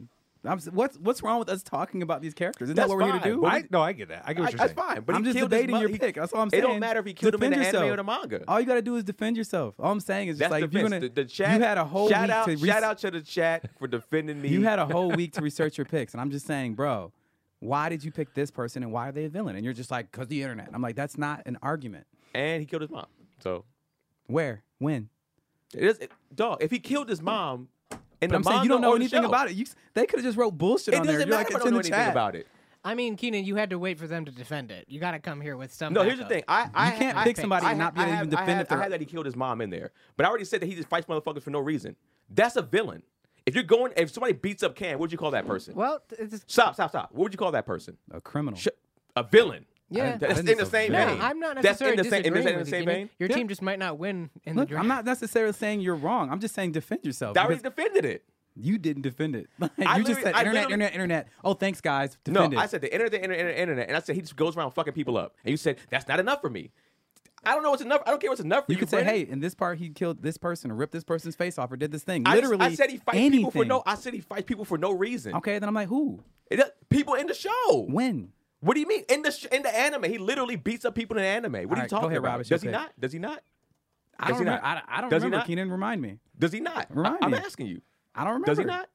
I'm, s- what's what's wrong with us talking about these characters? Isn't That's that what we're here to fine, do? but I, no, I get that. I get what I, you're that's saying. fine. But I'm he just killed his debating mo- your he- pick. That's all I'm It saying. don't matter if he killed him in Defend the anime or yourself. the manga. All you got to do is defend yourself. All I'm saying is just That's like if you're defense. gonna, the, the chat. you had a whole shout week out, to re- shout out to the chat for defending me. you had a whole week to research your picks, and I'm just saying, bro, why did you pick this person and why are they a villain? And you're just like, cause the internet. I'm like, that's not an argument. and he killed his mom. So Where? When? it is, it, dog. If he killed his mom in But the I'm saying manga you don't know or the anything show, about it. You, s- they could have just wrote bullshit It on there. doesn't You're matter like, if I it's don't in know the anything chat. about it. I mean, Keenan, you had to wait for them to defend it. You got to come here with some. No, here's the backup. thing. I, I You can't I, pick I- somebody I and not be have- able to I even have- defend I have, if they're- I have that he killed his mom in there, but I already said that he just fights motherfuckers for no reason. That's a villain. If you're going, if somebody beats up Cam, what would you call that person? Well, it's, Stop, stop, stop. What would you call that person? A criminal. Sh- a villain. yeah. That's didn't in the say same villain. vein. Yeah, I'm not That's in necessarily the same, in the disagreeing same, in the with you, same Keenan. vein. Your Yeah. team just might not win in Look, the draft. I'm not necessarily saying you're wrong. I'm just saying defend yourself. I already because defended it. you didn't defend it. Like, I you just literally- said I internet, literally- internet, internet. Oh, thanks, guys. No, Defend it. I said the internet, the internet, internet, internet, and I said he just goes around fucking people up. And you said that's not enough for me. I don't know what's enough. I don't care what's enough for you. You could say, Brandon. hey, in this part, he killed this person or ripped this person's face off or did this thing. I, just- Literally, I said he fights anything. people for no. I said he fights people for no reason. Okay, then I'm like, who? It does- people in the show. When? What do you mean in the sh- in the anime? He literally beats up people in the anime. What are you right, go talking ahead, about? Rob, it's your Does he pick. not? Does he not? I Does don't he remember. not? I, I don't Does he remember. not? Keenan, remind me. Does he not? Remind I, I'm me. asking you. I don't remember. Does he not?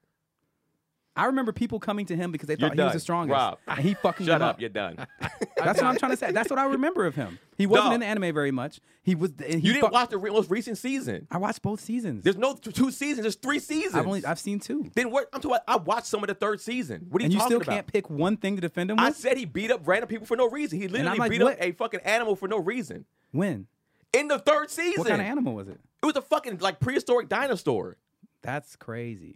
I remember people coming to him because they You're thought he was done. the strongest. Rob. And he fucking Shut them up. You're done. That's what I'm trying to say. That's what I remember of him. He wasn't Dog. in the anime very much. He was. And he You didn't fuck- watch the re- most recent season. I watched both seasons. There's no t- two seasons. There's three seasons. I've only I've seen two. Then what? I'm talking. About, I watched some of the third season. What are you And you talking still about? can't pick one thing to defend him with? I said he beat up random people for no reason. He literally like, beat what? up a fucking animal for no reason When? in the third season. What kind of animal was it? It was a fucking like prehistoric dinosaur. That's crazy.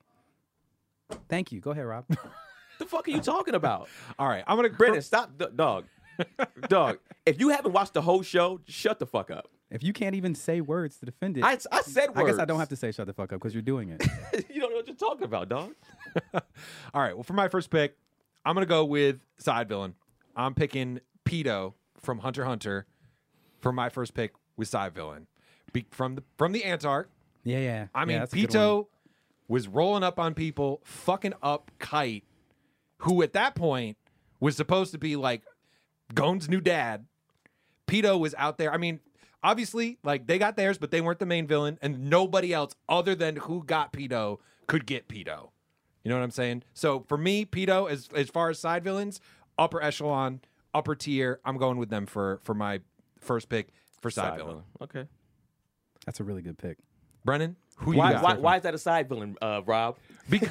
Thank you. Go ahead, Rob. The fuck are you talking about? All right, I'm gonna. Brendan, stop, d- dog. Dog, if you haven't watched the whole show, shut the fuck up. If you can't even say words to defend it, I, I said words. I guess I don't have to say shut the fuck up because you're doing it. You don't know what you're talking about, dog. All right. Well, for my first pick, I'm gonna go with side villain. I'm picking Pedo from Hunter x Hunter for my first pick with side villain. Be- from the from the Antark. Yeah, yeah. I mean, yeah, that's a good one. Pito was rolling up on people, fucking up Kite, who at that point was supposed to be like Gon's new dad. Pito was out there. I mean, obviously, like they got theirs, but they weren't the main villain, and nobody else other than who got Pito could get Pito. You know what I'm saying? So for me, Pito, as as far as side villains, upper echelon, upper tier. I'm going with them for for my first pick for side, Side villain. villain. Okay. That's a really good pick. Brennan, who Why, you got? why, why is that a side villain, uh, Rob? Because,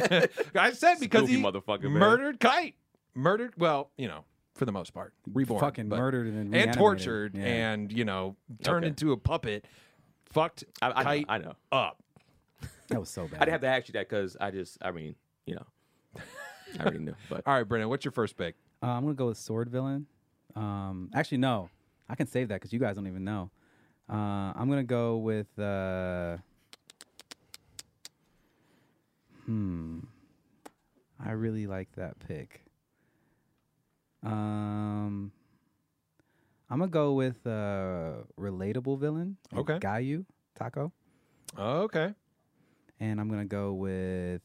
I said because Spooky he motherfucker, man. murdered Kite. Murdered, well, you know, for the most part. Reborn. Fucking but- murdered and then And reanimated. tortured Yeah. and, you know, turned Okay. into a puppet. Fucked I, I, know, Kite I know. up. That was so bad. I didn't have to ask you that because I just, I mean, you know, I already knew. But All right, Brennan, what's your first pick? Uh, I'm gonna go with sword villain. Um, actually, no, I can save that because you guys don't even know. Uh, I'm gonna go with. Uh, hmm. I really like that pick. Um, I'm gonna go with uh, relatable villain. like Okay. Gayu Taco, Okay. and I'm gonna go with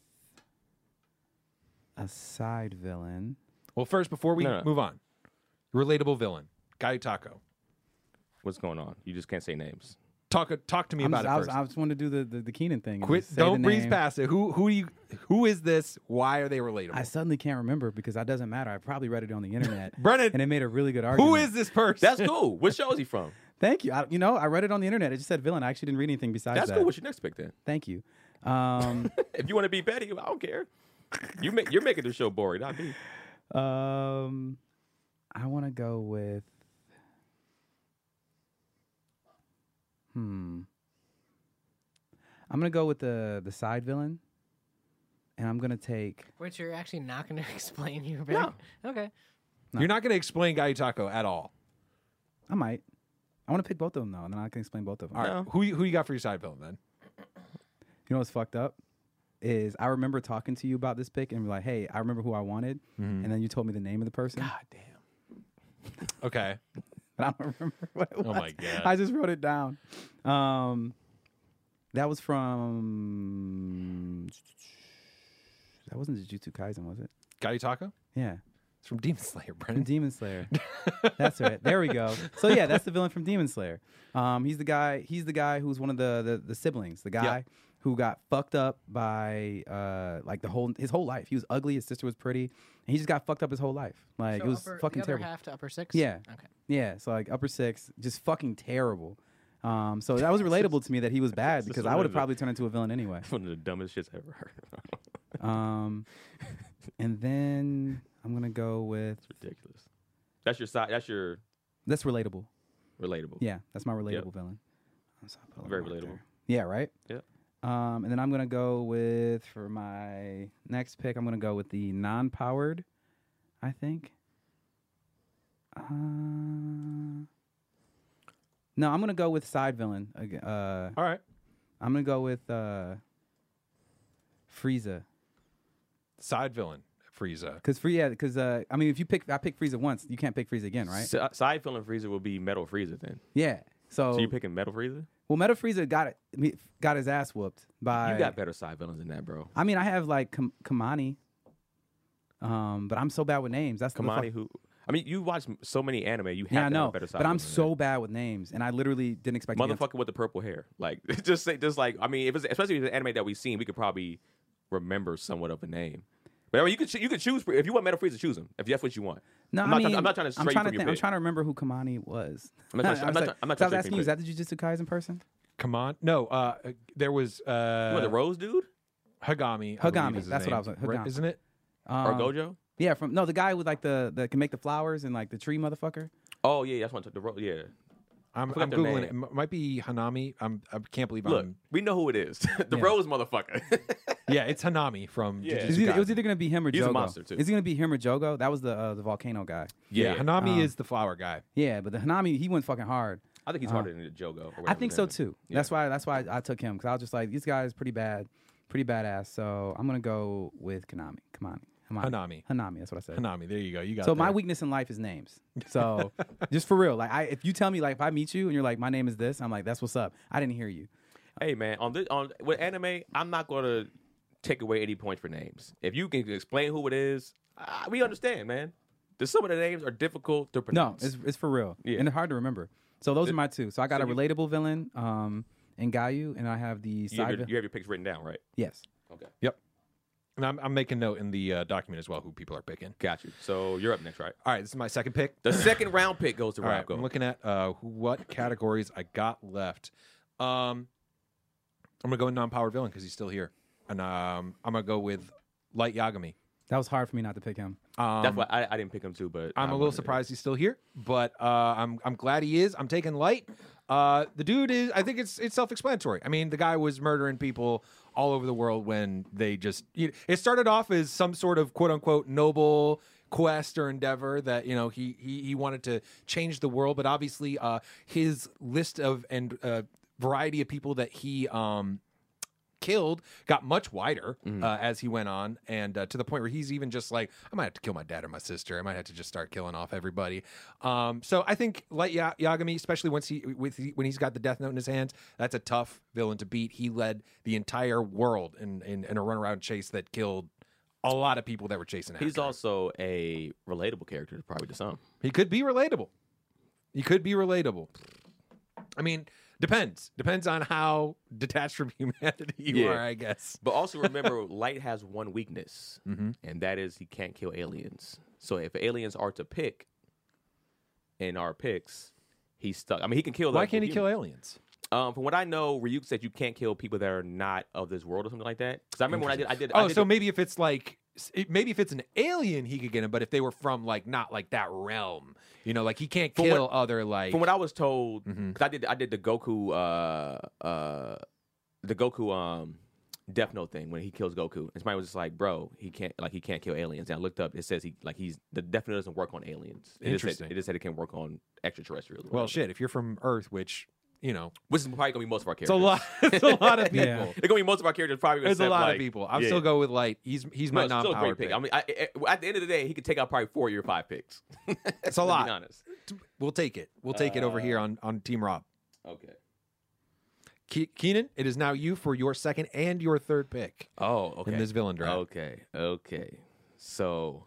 a side villain. Well, first, before we No, no. move on, relatable villain, Guy Taco. what's going on? You just can't say names. Talk talk to me I'm about just, it I, was, first. I just wanted to do the, the, the Keenan thing. and Quit! just say Don't the breeze name. past it. Who who do you? Who is this? Why are they relatable? I suddenly can't remember because that doesn't matter. I probably read it on the internet. Brennan, and it made a really good argument. who is this person? That's cool. What show is he from? Thank you. I, you know, I read it on the internet. It just said villain. I actually didn't read anything besides That's that. cool. What's your next pick then? Thank you. Um, If you want to be petty, I don't care. You make, you're making the show boring, not me. um, I want to go with. Hmm. I'm gonna go with the the side villain, and I'm gonna take. Which you're actually not going to explain your pick. No. Okay. You're not going to explain Guy Taco at all. I might. I want to pick both of them though, and then I can explain both of them. All right. No. Who you- who you got for your side villain then? You know what's fucked up? Is I remember talking to you about this pick and be like, hey, I remember who I wanted. And then you told me the name of the person. God damn. Okay. But I don't remember what it was. Oh my God. I just wrote it down. Um, that was from That wasn't Jujutsu Kaisen, was it? Gaitaka? Yeah. It's from Demon Slayer, From Brennan. Demon Slayer. That's right. There we go. So yeah, that's the villain from Demon Slayer. Um, he's the guy. He's the guy who's one of the the, the siblings. The guy Yeah. who got fucked up by uh like the whole his whole life. He was ugly. His sister was pretty, and he just got fucked up his whole life. Like So it was upper, fucking the other terrible. half to upper six. Yeah. Okay. Yeah. So like upper six, just fucking terrible. Um, so that was relatable to me that he was bad It's because one I would of have the- probably turned into a villain anyway. One of the dumbest shits I ever heard. Um, and then I'm gonna go with It's ridiculous. That's your side. That's your that's relatable. relatable. Yeah, that's my relatable villain. So I'll put a Very little mark relatable. there. Yeah, right? Yeah. Um, and then I'm going to go with, for my next pick, I'm going to go with the non-powered, I think. Uh, no, I'm going to go with side villain. ag- Uh, All right. I'm going to go with uh, Frieza. Side villain, Frieza. Because, Free, yeah, because, uh, I mean, if you pick, I pick Frieza once, you can't pick Frieza again, right? Si- side villain Frieza will be Metal Frieza then. Yeah. So, So you picking Metal Frieza? well, Metal Frieza got it, got his ass whooped by. You got better side villains than that, bro. I mean, I have like Kam- Kamani, um, but I'm so bad with names. That's the Kamani, fuck- who? I mean, you watch so many anime. You have Yeah, I to have know, a better side but I'm villain than so bad with names, and I literally didn't expect that. to be on- Motherfucker with the purple hair. Like, just say, just like, I mean, if it's especially if it's an anime that we've seen, we could probably remember somewhat of a name. But I mean, you could ch- you could choose if you want Metal Frieza, choose him if that's what you want. No, I'm I not mean, trying- I'm not trying to stray I'm you trying from to your think, I'm pick. trying to remember who Kamani was. I'm not trying- I I'm was not like- trying- I'm not so I trying was to asking you, is stray that the Jujutsu Kaisen person? Come on. No, uh, there was uh, You want the Rose dude Hagami. I Hagami, believe is his that's what I name. was like, Right, Hagami. isn't it? Um, or Gojo? Yeah, from no, the guy with like the that can make the flowers and like the tree motherfucker. Oh yeah, that's one. The Rose. Yeah. I'm, forgot I'm their googling name. it. It m- might be Hanami. I'm, I can't believe Look, I'm. we know who it is. the Yeah. Rose motherfucker. Yeah, it's Hanami from. Yeah. Jujutsu It's either, it was Kaisen. either gonna be him or He's a Jogo. monster, too. Is he gonna be him or Jogo? That was the uh, the volcano guy. Yeah, Hanami Um, is the flower guy. Yeah, but the Hanami he went fucking hard. I think he's Uh, harder than the Jogo. or I whatever think his so name is. too. Yeah. That's why. That's why I took him because I was just like, this guy is pretty bad, pretty badass. So I'm gonna go with Konami. Kamani. Hanami. Hanami. That's what I said. Hanami. There you go. You got. So my there. weakness in life is names. So just for real, like I, if you tell me like if I meet you and you're like, my name is this, I'm like, that's what's up. I didn't hear you. Hey man, on this on with anime, I'm not gonna take away any points for names. If you can explain who it is, uh, we understand, man. The, some of the names are difficult to No, pronounce. it's it's for real. Yeah. And they're hard to remember. So those It- are my two. So I got so a you- relatable villain, um, in Gayu, and I have the you, have side. your, vil- you have your picks written down, right? yes. Okay, Yep. And I'm, I'm making note in the uh, document as well who people are picking. got you. So you're up next, right? All right, this is my second pick. The second round pick goes to All right, Rob. Go. I'm looking at uh, who- what categories I got left. Um, I'm gonna go with non-powered villain because he's still here, and um, I'm gonna go with Light Yagami. That was hard for me not to pick him. Um, That's why I, I didn't pick him too, but I'm I a little wanted to- surprised he's still here, but uh, I'm I'm glad he is. I'm taking Light. Uh, the dude is. I think it's it's self-explanatory. I mean, the guy was murdering people all over the world when they just. You know, it started off as some sort of quote unquote noble quest or endeavor that you know he he he wanted to change the world, but obviously uh, his list of and uh, variety of people that he um killed got much wider uh, as he went on, and uh, to the point where he's even just like, I might have to kill my dad or my sister. I might have to just start killing off everybody. Um, so I think Light Ya- Yagami, especially once he with when he's got the Death Note in his hands, that's a tough villain to beat. He led the entire world in in, in a runaround chase that killed a lot of people that were chasing after He's him. also a relatable character, probably to some. He could be relatable. He could be relatable. I mean, depends. Depends on how detached from humanity you Yeah. are, I guess. But also remember, Light has one weakness, Mhm. and that is he can't kill aliens. So if aliens are to pick in our picks, he's stuck. I mean, he can kill. Why the- can't the he kill humans. aliens? Um, from what I know, Ryuk said you can't kill people that are not of this world or something like that. Because I remember when I did, I did. I Oh, did so the- maybe if it's like, it- maybe if it's an alien, he could get him. But if they were from like not like that realm, you know, like he can't From kill what- other like. from what I was told, because Mhm. I did, I did the Goku, uh, uh, the Goku, um, Death Note thing when he kills Goku. And somebody was just like, "Bro, he can't, like, he can't kill aliens." And I looked up, it says he, like, he's the Death Note doesn't work on aliens. It just said- Interesting. It just said it can work on extraterrestrials. or well, whatever. shit. If you're from Earth, which you know, Which is probably gonna be most of our it's characters. a lot. It's a lot of people. Yeah. It's gonna be most of our characters probably. There's a except, lot like, of people. I'll yeah. still go with Light. He's he's No, my it's still a great non-powered pick. pick. I mean, I, I- at the end of the day, he could take out probably four of your five picks. It's a To lot. Be honest. We'll take it. We'll take it over here Uh, on on Team Rob. Okay. Ke- Keenan, it is now you for your second and your third pick Oh, okay. in this villain draft. Okay, okay. So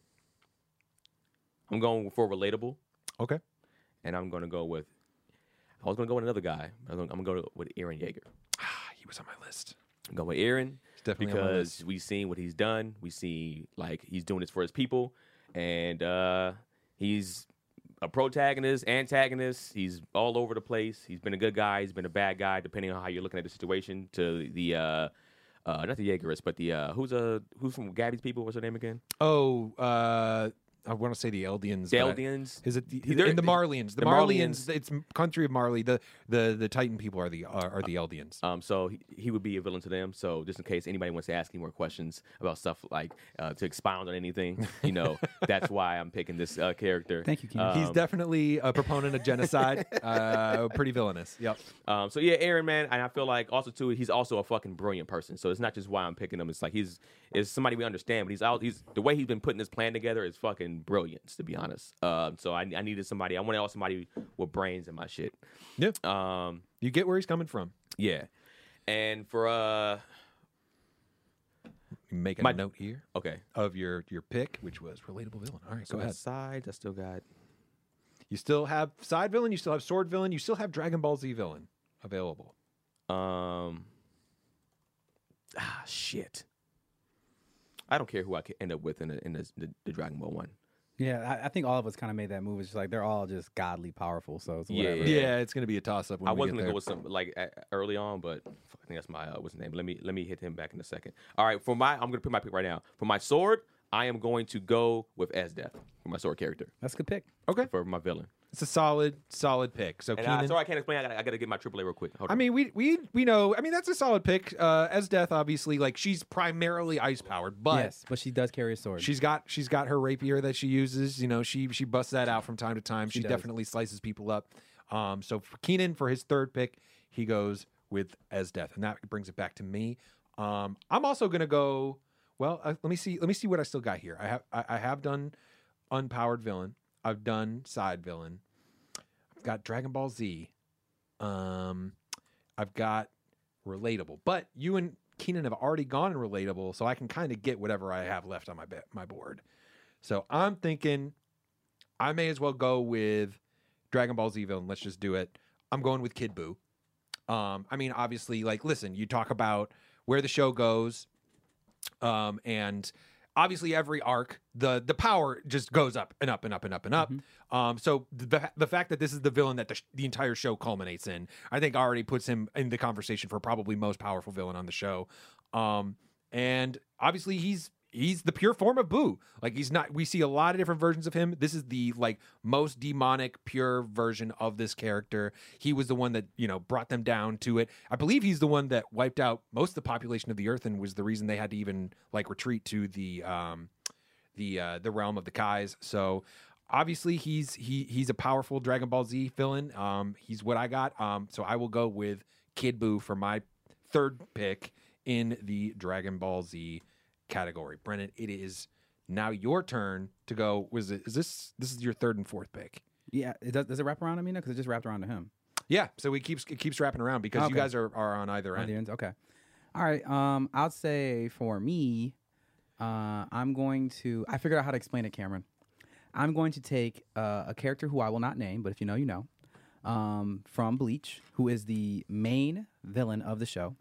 I'm going for relatable, Okay. and I'm going to go with. I was going to go with another guy. I'm going to go with Eren Yeager. Ah, he was on my list. I'm going with Eren definitely on my because list. we've seen what he's done. We see like he's doing this for his people, and uh, he's a protagonist, antagonist. He's all over the place. He's been a good guy. He's been a bad guy, depending on how you're looking at the situation. To the uh, uh, not the Jaegerists, but the uh, who's uh who's from Gabby's people? What's her name again? Oh, uh, I want to say the Eldians. The but I- Eldians. Is it the, They're- in the Marlians? The, the Marlians, Marlians. It's country of Marley. The the the Titan people are the are, are the Eldians. Um, so he, he would be a villain to them. So just in case anybody wants to ask any more questions about stuff like uh, to expound on anything, you know, that's why I'm picking this uh, character. Thank you, Keenan. Um, He's definitely a proponent of genocide. uh, pretty villainous. Yep. Um, so yeah, Aaron, man, and I feel like also too, he's also a fucking brilliant person. So it's not just why I'm picking him. It's like he's is somebody we understand, but he's out. He's the way he's been putting this plan together is fucking brilliance, to be honest. Um, so I, I needed somebody. I wanted somebody with brains in my shit. Yeah. Um, You get where he's coming from. yeah, and for uh, Make a My- note here okay, of your your pick, which was relatable villain. All right, so go ahead. sides, I still got. You still have side villain. You still have sword villain. You still have Dragon Ball Z villain available. Um. Ah, shit. I don't care who I can end up with in the, in the, the, the Dragon Ball one. Yeah, I, I think all of us kind of made that move. It's just like they're all just godly powerful. So it's Yeah, whatever. Yeah, it's going to be a toss up. I was gonna go with some like uh, early on, but fuck, I think that's my uh, what's his name. Let me let me hit him back in a second. All right, for my I'm gonna pick my pick right now. For my sword, I am going to go with Esdeath for my sword character That's a good pick. Okay, for my villain. it's a solid solid pick. So And Keenan. uh, sorry, I can't explain. I gotta, I gotta get my triple A real quick. Hold I on. mean, we we we know. I mean, that's a solid pick. Uh, as Death, obviously, like she's primarily ice powered, but yes, but she does carry a sword. she's got she's got her rapier that she uses. You know, she she busts that out from time to time. She, She does. definitely slices people up. Um, so for Keenan, for his third pick, he goes with as Death, and that brings it back to me. Um, I'm also gonna go. Well, uh, let me see. Let me see what I still got here. I have I, I have done unpowered villain. I've done side villain. I've got Dragon Ball Z. Um, I've got relatable. But you and Keenan have already gone in relatable, so I can kind of get whatever I have left on my be- my board. So I'm thinking I may as well go with Dragon Ball Z villain. Let's just do it. I'm going with Kid Buu. Um, I mean, obviously, like, listen, you talk about where the show goes, um, and obviously every arc, the the power just goes up and up and up and up and up. Um, so the the fact that this is the villain that the, sh- the entire show culminates in, I think already puts him in the conversation for probably most powerful villain on the show. Um, and obviously he's he's the pure form of Boo. Like he's not. We see a lot of different versions of him. This is the like most demonic, pure version of this character. He was the one that you know brought them down to it. I believe he's the one that wiped out most of the population of the Earth and was the reason they had to even like retreat to the um, the uh, the realm of the Kais. So obviously he's he he's a powerful Dragon Ball Z villain. Um, he's what I got. Um, so I will go with Kid Buu for my third pick in the Dragon Ball Z category. Brennan, it is now your turn to go. Was it? Is this this is your third and fourth pick? yeah, it does. Does it wrap around to me now? Because it just wrapped around to him. Yeah. So it keeps it keeps wrapping around because you Okay. guys are, are on either On end. the ends? Okay. All right. Um, I'll say for me, uh, I'm going to. I figured out how to explain it, Cameron. I'm going to take uh, a character who I will not name, but if you know, you know, um, from Bleach, who is the main villain of the show.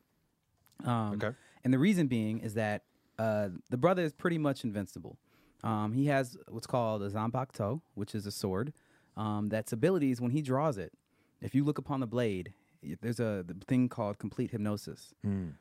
Um, Okay. And the reason being is that uh, the brother is pretty much invincible. Um, he has what's called a Zanbakuto, which is a sword. Um, that's abilities when he draws it. If you look upon the blade, y- there's a the thing called complete hypnosis,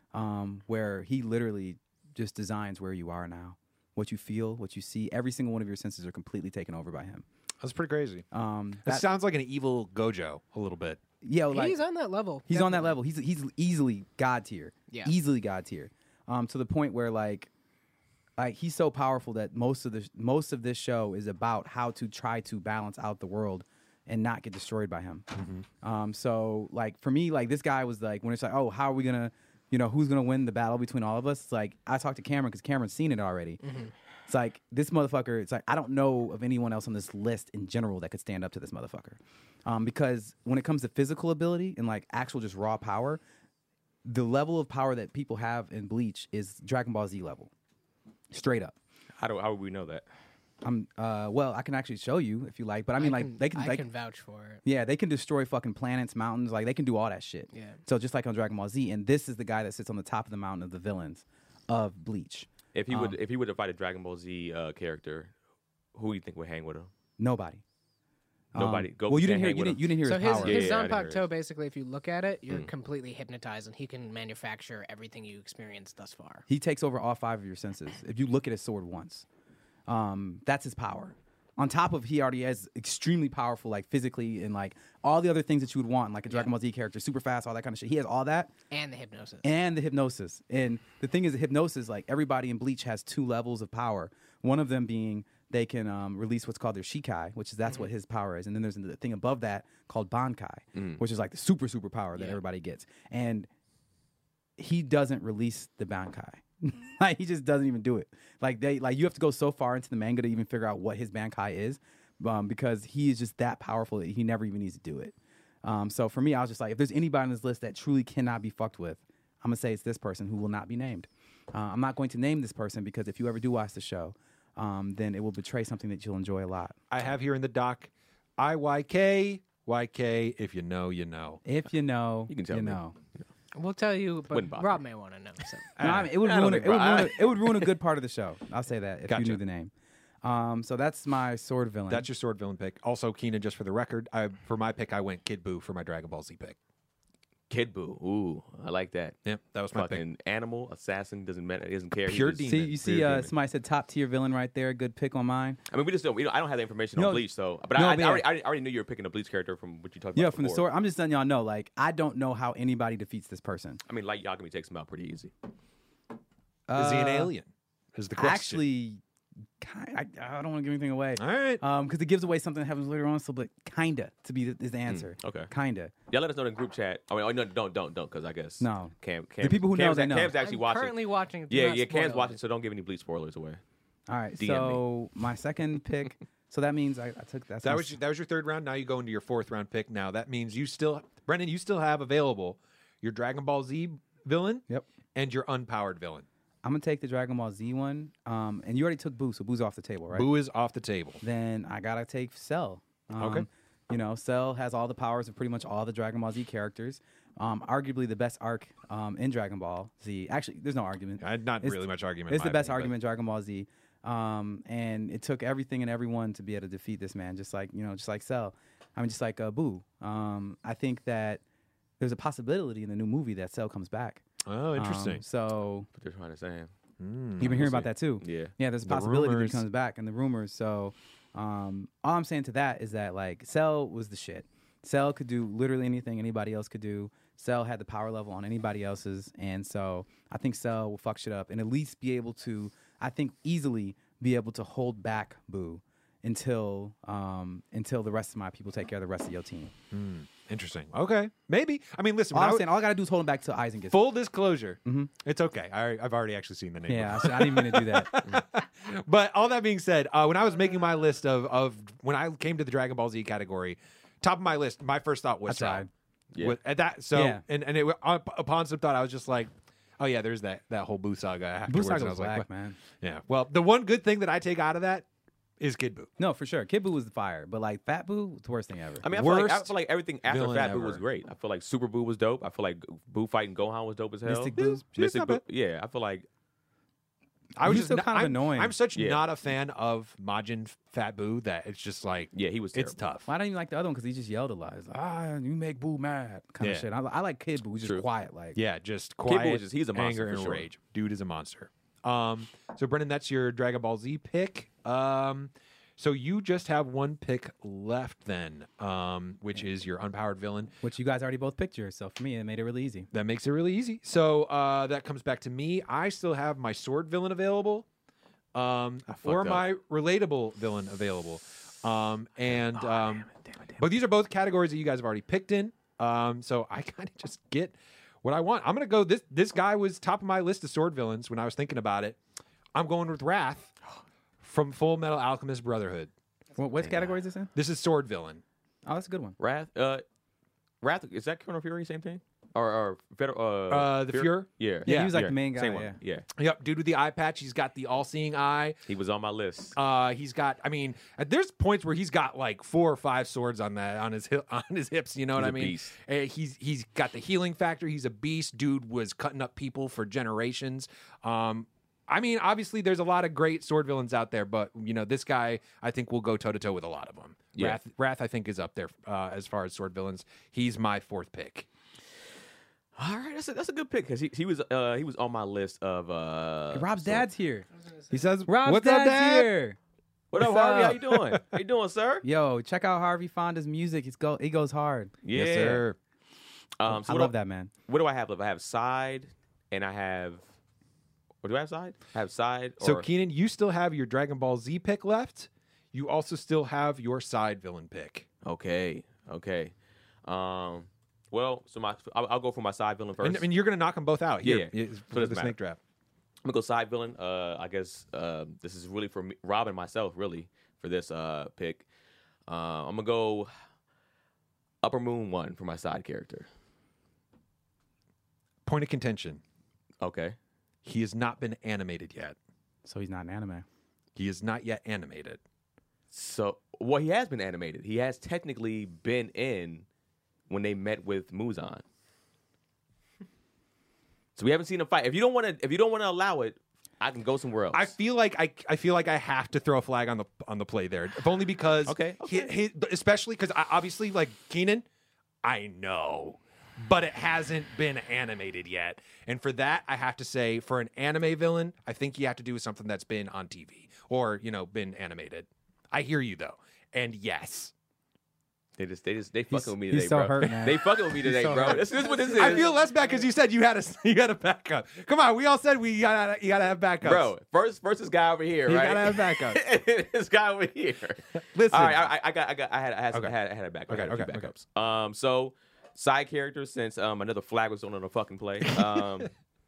um, where he literally just designs where you are now, what you feel, what you see. Every single one of your senses are completely taken over by him. That's pretty crazy. Um, That that- sounds like an evil Gojo a little bit. yeah, like, He's on that level. He's on that definitely. level. He's he's easily god tier. Yeah. Easily god tier. Um, to the point where like, like he's so powerful that most of the most of this show is about how to try to balance out the world and not get destroyed by him. Um, so like for me, like this guy was like when it's like, oh, how are we gonna, you know, who's gonna win the battle between all of us? It's like I talked to Cameron because Cameron's seen it already. It's like this motherfucker. It's like I don't know of anyone else on this list in general that could stand up to this motherfucker, um, because when it comes to physical ability and like actual just raw power, the level of power that people have in Bleach is Dragon Ball Z level, straight up. How do how would we know that? I'm uh, well, I can actually show you if you like, but I mean, I like can, they can, I like, can vouch for it. yeah, they can destroy fucking planets, mountains, like they can do all that shit. Yeah. So just like on Dragon Ball Z, and this is the guy that sits on the top of the mountain of the villains of Bleach. If he Um, would if he would have fight a Dragon Ball Z uh, character, who do you think would hang with him? Nobody. Nobody. Um, Goku well, you didn't can't hear hang you with didn't, him. you didn't hear So his his, power. Yeah, his yeah, I didn't hear Zanpakuto, it. basically, if you look at it, you're Mm. completely hypnotized, and he can manufacture everything you experienced thus far. He takes over all five of your senses if you look at his sword once. Um, that's his power. On top of he already has extremely powerful, like physically and like all the other things that you would want, like a Dragon Ball Z character, super fast, all that kind of shit. He has all that And the hypnosis. and the hypnosis. And the thing is, the hypnosis, like everybody in Bleach has two levels of power. One of them being they can um, release what's called their Shikai, which is that's what his power is. And then there's the thing above that called Bankai, which is like the super super power that Yeah. everybody gets. And he doesn't release the Bankai. Like he just doesn't even do it. Like they like you have to go so far into the manga to even figure out what his Bankai is, um, because he is just that powerful that he never even needs to do it. Um, so for me, I was just like, if there's anybody on this list that truly cannot be fucked with, I'm gonna say it's this person who will not be named. Uh, I'm not going to name this person because if you ever do watch the show, um, then it will betray something that you'll enjoy a lot. I have here in the doc I Y K Y K. If you know, you know. If you know, You can tell you me. know. We'll tell you, but Wouldn't bother Rob me. may want to know. So. No, I mean, it would I don't ruin a, think it would Rob- ruin a, it would ruin a good part of the show. I'll say that if Gotcha. you knew the name. Um, so that's my sword villain. That's your sword villain pick. Also, Keenan, just for the record, I for my pick, I went Kid Buu for my Dragon Ball Z pick. Kid Buu. Ooh, I like that. Yep, that was my pick. Fucking animal assassin doesn't matter. He doesn't care. He Pure just- demon. See, you see, Pure uh, demon. somebody said top tier villain right there. Good pick on mine. I mean, we just don't. We don't I don't have the information No, on Bleach, so. But no, I, I, but I, already, yeah. I already knew you were picking a Bleach character from what you talked Yeah, about. from the before. sword. I'm just letting y'all know. Like, I don't know how anybody defeats this person. I mean, Light Yagami takes him out pretty easy. Is he an Uh, alien? Is the question. Actually, ki- I, I don't want to give anything away. All right. Um, because it gives away something that happens later on. So, but kinda to be the, is the answer. okay. Kinda. Yeah, let us know in the group chat. I mean, oh, no, don't, don't, don't, because I guess No. Cam, Cam, The people who know, Cam's, they know. Cam's actually I'm watching. currently watching. Do yeah, not yeah, Cam's spoil watching, it. so don't give any Bleach spoilers away. All right. D M me. So my second pick. So that means I, I took that's That my was s- your, that was your third round. Now you go into your fourth round pick. Now that means you still, Brendan, you still have available your Dragon Ball Z villain. Yep. And your unpowered villain. I'm gonna take the Dragon Ball Z one. Um, and you already took Boo, so Boo's off the table, right? Boo is off the table. Then I gotta take Cell. Um, Okay. You know, Cell has all the powers of pretty much all the Dragon Ball Z characters. Um, arguably the best arc um, in Dragon Ball Z. Actually, there's no argument. Uh, not It's- really much argument. in It's the my best opinion, argument in Dragon Ball Z. Um, and it took everything and everyone to be able to defeat this man, just like, you know, just like Cell. I mean, just like uh, Boo. Um, I think that there's a possibility in the new movie that Cell comes back. but- Oh, interesting. Um, so But they're trying to say him. Mm. you've been hearing we'll about see. that too. Yeah. Yeah, there's a The possibility that rumors. he comes back and the rumors. So um, all I'm saying to that is that like Cell was the shit. Cell could do literally anything anybody else could do. Cell had the power level on anybody else's, and so I think Cell will fuck shit up and at least be able to, I think, easily be able to hold back Boo until um, until the rest of my people take care of the rest of your team. Mm. Interesting. Okay. Maybe. I mean, listen. All when I'm I- saying, all I gotta do is hold him back till Aizen gets. full disclosure. Mhm. It's okay. I, I've already actually seen the name. Yeah, I, before. should, I didn't mean to do that. But all that being said, uh, when I was making my list of, of when I came to the Dragon Ball Z category, top of my list, my first thought was I tried. Cell. Yeah. With- at that, so Yeah. and and it, up- upon some thought, I was just like, oh yeah, there's that that whole Boo saga Boo afterwards. Saga and I was was like, whack, well, man. yeah. Well, the one good thing that I take out of that is Kid Boo. No, for sure. Kid Boo was the fire, but like Fat Boo was the worst thing ever. I mean, I feel, like, I Worst feel like everything after villain Fat Boo ever. was great. I feel like Super Boo was dope. I feel like Boo fighting Gohan was dope as hell. Mystic Boo. Mystic not Boo. bad. Yeah, I feel like I was He's just still not- kind of I'm, annoying. I'm such Yeah. not a fan of Majin Fat Boo that it's just like yeah, he was. it's terrible. tough. Well, I don't even like the other one because he just yelled a lot. He's like, ah, you make Boo mad, kind Yeah. of shit. I, I like Kid Boo, who's just True. quiet, like. Yeah, just Boo quiet. is just- he's a monster anger for and sure. rage. Dude is a monster. Um, so Brendan, that's your Dragon Ball Z pick. Um, so you just have one pick left then, um, which is your unpowered villain. Which you guys already both picked yours, so for me, it made it really easy. That makes it really easy. So uh, that comes back to me. I still have my sword villain available, um, fucked or up. my relatable villain available. Um, and um, but these are both categories that you guys have already picked in. Um, so I kind of just get what I want. I'm gonna go. This this guy was top of my list of sword villains when I was thinking about it. I'm going with Wrath from Full Metal Alchemist Brotherhood. What, what category is this in? This is sword villain. Oh, that's a good one. Wrath. Uh, Wrath. Is that Colonel Fury? Same thing. Or, or Federal, uh, Uh, the Fuhrer? Yeah. Yeah, he was like yeah. the main guy, Same one. yeah. Yeah. Yep, dude with the eye patch. He's got the all-seeing eye. He was on my list. Uh, he's got. I mean, uh, there's points where he's got like four or five swords on that on his hip, on his hips. You know what He's I a mean? beast. Uh, he's he's got the healing factor. He's a beast. Dude was cutting up people for generations. Um, I mean, obviously, there's a lot of great sword villains out there, but you know, this guy I think will go toe to toe with a lot of them. Yeah. Wrath, Wrath, I think is up there uh, as far as sword villains. He's my fourth pick. All right, that's a, that's a good pick because he, he was uh he was on my list of uh. Rob's so- dad's here. He says, Rob's "What's dad's up, Dad?" here. What up, What's Harvey? How up? you doing? How you doing, sir? Yo, check out Harvey Fonda's music. He's go he goes hard. Yeah. Yes, sir. Um, so I what love do- that man. What do I have left? I have side, and I have. What do I have side? I have side. So, or, Keenan, you still have your Dragon Ball Z pick left. You also still have your side villain pick. okay, okay. Um, well, so my I'll, I'll go for my side villain first. And, I mean, you're going to knock them both out. Yeah, Here, yeah. is- So it for doesn't the matter. snake draft. I'm gonna go side villain. Uh, I guess uh, this is really for me, Rob and myself, really, for this uh pick. Uh, I'm gonna go Upper Moon one for my side character. Point of contention. Okay. He has not been animated yet. So he's not an anime. He is not yet animated. So, well, he has been animated. He has technically been in when they met with Muzan. So we haven't seen him fight. If you don't want to, if you don't want to allow it, I can go somewhere else. I feel like I, I feel like I have to throw a flag on the on the play there, if only because Okay, he- okay. he- especially because I obviously like Keenan, I know, but it hasn't been animated yet, and for that I have to say for an anime villain, I think you have to do something that's been on T V or you know been animated. I hear you though, and yes. They just, they just, they He's- fucking with me he's today, so bro. hurt, man. They fucking with me today, so bro. hurt. This is what this is. I feel less bad because you said you had a you had a backup. Come on, we all said we gotta you gotta have backups, bro. First, first this guy over here, You right? gotta have backups. This guy over here. Listen, All right, I, I got, I got, I had, I had, some, Okay. I had, I had a backup. Okay, I had a few okay, okay. backups. Um, so side characters, since um another flag was on the fucking play. Um,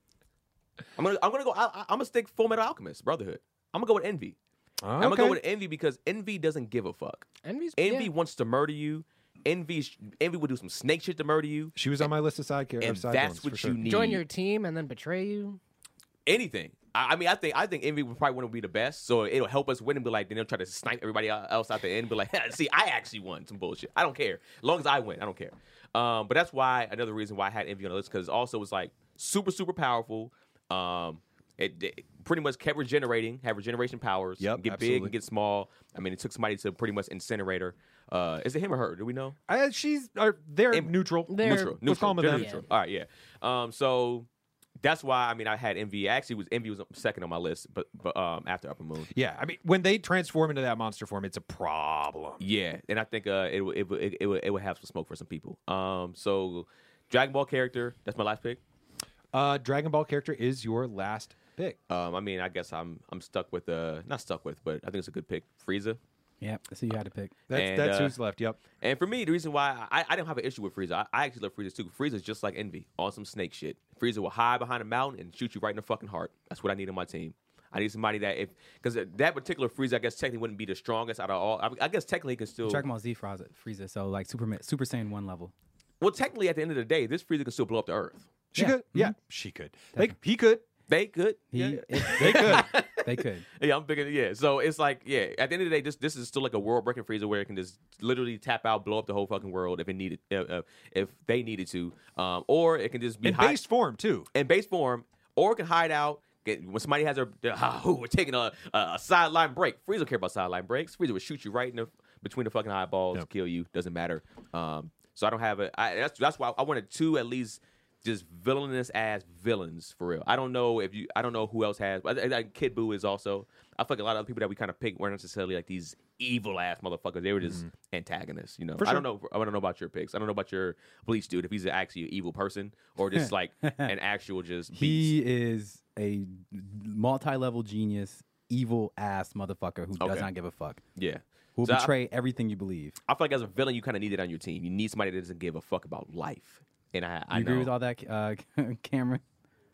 I'm gonna, I'm gonna go. I, I, I'm gonna stick Full Metal Alchemist Brotherhood. I'm gonna go with Envy. I'm gonna Okay. go with Envy because Envy doesn't give a fuck. Envy's Envy yeah. wants to murder you. Envy, Envy would do some snake shit to murder you, She was on my list of side characters. and side that's villains, for what sure. you need. join your team and then betray you. Anything. I, I mean, I think I think Envy would probably want to be the best, so it'll help us win and be like, then they'll try to snipe everybody else out the end and be like, see, I actually won some bullshit. I don't care. As long as I win, I don't care. Um, but that's why another reason why I had Envy on the list because also it was like super super powerful. Um, it, it pretty much kept regenerating, have regeneration powers. Yep, get big absolutely. and get small. I mean, it took somebody to pretty much incinerate her. Uh, is it him or her? Do we know? I, she's are they're Im- neutral. They're- neutral. Let's Neutral. call them They're them. neutral. All right, yeah. Um, so that's why I mean I had Envy. Actually, was Envy was second on my list, but but um after Upper Moon. Yeah, I mean when they transform into that monster form, it's a problem. Yeah, and I think uh it will- it will- it it would it would have some smoke for some people. Um, so Dragon Ball character. That's my last pick. Uh, Dragon Ball character is your last pick. Um, I mean I guess I'm I'm stuck with uh not stuck with, but I think it's a good pick. Frieza. Yep, that's who you had to pick. That's And, that's uh, who's left. Yep. And for me, the reason why I, I didn't have an issue with Frieza, I, I actually love Frieza too. Frieza's just like Envy, on some snake shit. Frieza will hide behind a mountain and shoot you right in the fucking heart. That's what I need on my team. I need somebody that if because that particular Frieza, I guess technically wouldn't be the strongest out of all. I, I guess technically he can still. Dragon Ball Z Frieza, Frieza, so like Super Super Saiyan one level. Well, technically at the end of the day, this Frieza can still blow up the Earth. She Yeah. could. Yeah, she could. Like he could. They could. He, yeah. it- They could. they could. Yeah, I'm bigger. Yeah, so it's like, yeah. At the end of the day, this this is still like a world breaking Frieza where it can just literally tap out, blow up the whole fucking world if it needed, uh, uh, if they needed to, um, or it can just be In hide- base form too. in base form, or it can hide out. Get, when somebody has their, uh, oh, we're taking a, a sideline break. Frieza don't care about sideline breaks. Frieza would shoot you right in the between the fucking eyeballs, Yep. kill you. Doesn't matter. Um, so I don't have a. I, that's that's why I wanted two at least. Just villainous ass villains for real. I don't know if you. I don't know who else has. I, I, I- Kid Buu is also. I feel like a lot of the people that we kind of picked weren't necessarily like these evil ass motherfuckers. They were just antagonists. You know. For I don't sure. know. I want to know about your picks. I don't know about your Bleach dude. If he's actually an evil person or just like an actual just beast. He is a multi-level genius, evil ass motherfucker who does Okay. not give a fuck. Yeah. Who will So I- betray everything you believe. I feel like as a villain, you kind of need it on your team. You need somebody that doesn't give a fuck about life. And I, I You know. agree with all that, uh, Cameron?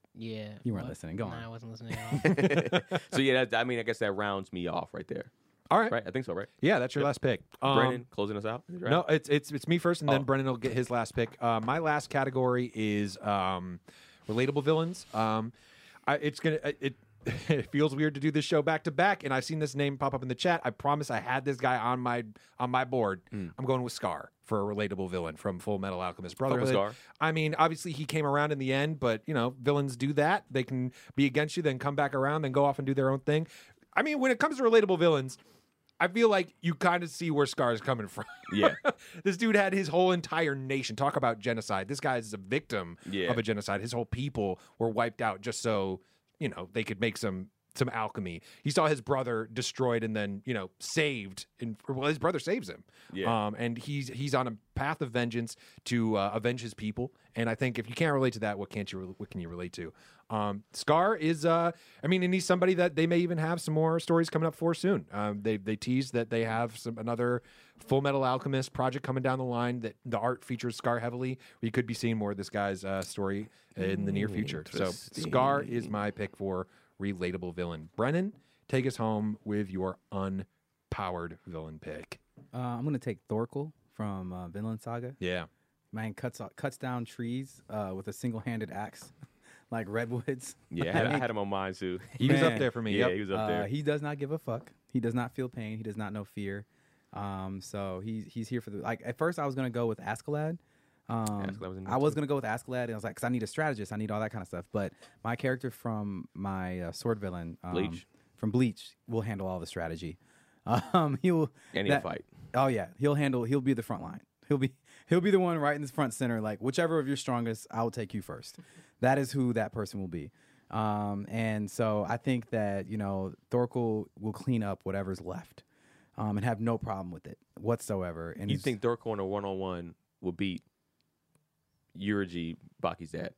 Yeah. You weren't What? listening. Go Nah, on. I wasn't listening at all. So yeah, that, I mean, I guess that rounds me off right there. All right. Right? I think so, right? Yeah, that's your last pick. Um, Brandon closing us out. Is it right? No, it's it's it's me first, and then Oh. Brennan will get his last pick. Uh, my last category is um, relatable villains. Um, I, it's gonna it. It feels weird to do this show back to back, and I've seen this name pop up in the chat. I promise I had this guy on my on my board. Mm. I'm going with Scar for a relatable villain from Full Metal Alchemist Fuck with Brotherhood. Scar. I mean, obviously he came around in the end, but you know, villains do that. They can be against you, then come back around, then go off and do their own thing. I mean, when it comes to relatable villains, I feel like you kind of see where Scar is coming from. Yeah. This dude had his whole entire nation. Talk about genocide. This guy is a victim Yeah. of a genocide. His whole people were wiped out just so, you know, they could make some some alchemy. He saw his brother destroyed and then, you know, saved. And well, his brother saves him. Yeah. Um, and he's he's on a path of vengeance to uh, avenge his people. And I think if you can't relate to that, what can't you? What can you relate to? Um, Scar is, uh, I mean, and he's somebody that they may even have some more stories coming up for soon. Um, they they teased that they have some another Full Metal Alchemist project coming down the line that the art features Scar heavily. We could be seeing more of this guy's uh, story in the near future. So Scar is my pick for relatable villain. Brennan, take us home with your unpowered villain pick. Uh, I'm gonna take Thorkel from uh, Vinland Saga. Yeah. Man cuts cuts down trees uh, with a single-handed axe, like redwoods. Yeah, I had, I had him on mine too. He was up Man. there for me. Yeah, Yep. he was up Uh, there. he does not give a fuck. He does not feel pain. He does not know fear. Um, so he's he's here for the like. At first, I was gonna go with Askeladd. Um, Askeladd was in there I was too. gonna go with Askeladd, and I was like, because I need a strategist. I need all that kind of stuff. But my character from my uh, sword villain, um, Bleach? from Bleach, will handle all the strategy. Um, he'll And he'll that- fight. Oh yeah, he'll handle. He'll be the front line. He'll be he'll be the one right in the front center. Like whichever of you're strongest, I will take you first. That is who that person will be. Um, and so I think that you know Thorkel will clean up whatever's left, um, and have no problem with it whatsoever. And You he's- think Thorkel in a one on one will beat Yuji Baki's dad?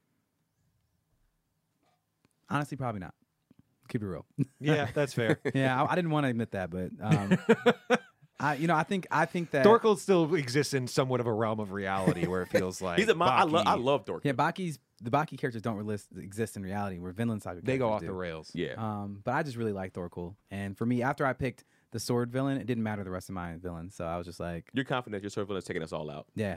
honestly probably not. Keep it real. Yeah, that's fair. yeah, I, I didn't want to admit that, but um, I you know I think I think that Thorkel still exists in somewhat of a realm of reality where it feels like He's a mo- I, lo- Baki- I love Thorkel. yeah Baki's the Baki characters don't really exist in reality. Where Vinland Saga they go off characters the do. rails. Yeah. Um, but I just really like Thorkel, and for me, after I picked the sword villain, it didn't matter the rest of my villains. So I was just like, You're confident your sword villain is taking us all out. yeah,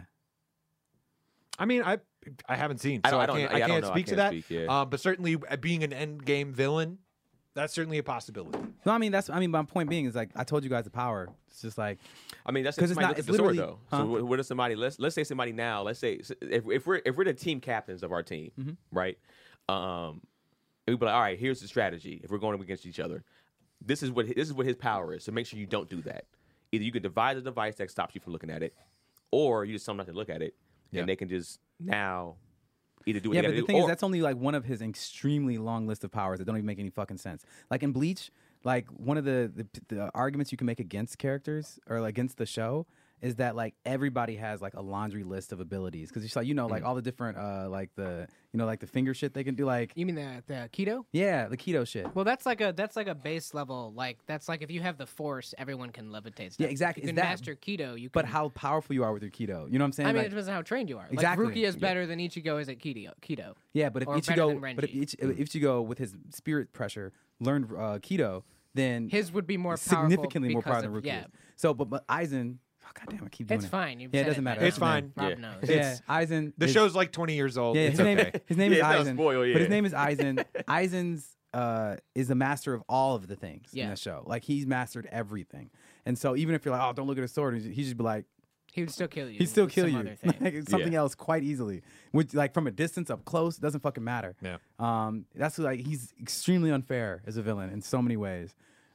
I mean, I I haven't seen, I so don't- I, I don't can't know. I Yeah, I can't don't know. I speak to can't that. speak, yeah. uh, but certainly, uh, being an end game villain, that's certainly a possibility. no, I mean that's I mean my point being is like I told you guys the power. It's just like I mean, that's 'Cause if it's somebody not- looks it's at the sword literally- though. huh? So what, what if somebody let's let's say somebody now, let's say if if we're if we're the team captains of our team, Mm-hmm. right? Um, we'd be like, all right, here's the strategy. If we're going against each other, this is what this is what his power is. So make sure you don't do that. Either you can devise a device that stops you from looking at it, or you just tell them not to look at it, Yeah. and they can just now either do what yeah, they but gotta the do, thing or, is that's only like one of his extremely long list of powers that don't even make any fucking sense. Like in Bleach, like one of the the, the arguments you can make against characters or like, against the show is that like everybody has like a laundry list of abilities because it's like you know like all the different uh like the you know like the finger shit they can do like You mean the the keto? yeah the keto shit. Well, that's like a that's like a base level. Like that's like if you have the force, everyone can levitate. Stuff. Yeah, exactly. If you Is can that- master keto, you. Can, But how powerful you are with your keto, you know what I'm saying? I mean, Like- it depends on how trained you are. Exactly. Like Rukia is better than Ichigo is at keto. Keto. Yeah, but if Or better Ichigo, than but if, Renji. Ich, if Ichigo with his spirit pressure learned uh, keto, then His would be more powerful significantly more because powerful than of- Rukia. yeah. So, but but Aizen, oh, God damn, I keep doing It's it. fine. You've Yeah, it said doesn't matter. better It's than fine. Rob Yeah. knows. Yeah, Aizen. The is- show's like twenty years old. Yeah, it's his name, okay. his name is Yeah, it's not a Aizen. spoil, But yeah. his name is Aizen. Aizen's uh, is a master of all of the things in Yeah. the show. Like he's mastered everything. And so even if you're like, oh, don't look at his sword, he'd just be like, He would still kill you. he'd still with kill some you. Other thing. Like, it's something Yeah. else quite easily. Which like from a distance up close, doesn't fucking matter. Yeah. Um, that's like he's extremely unfair as a villain in so many ways.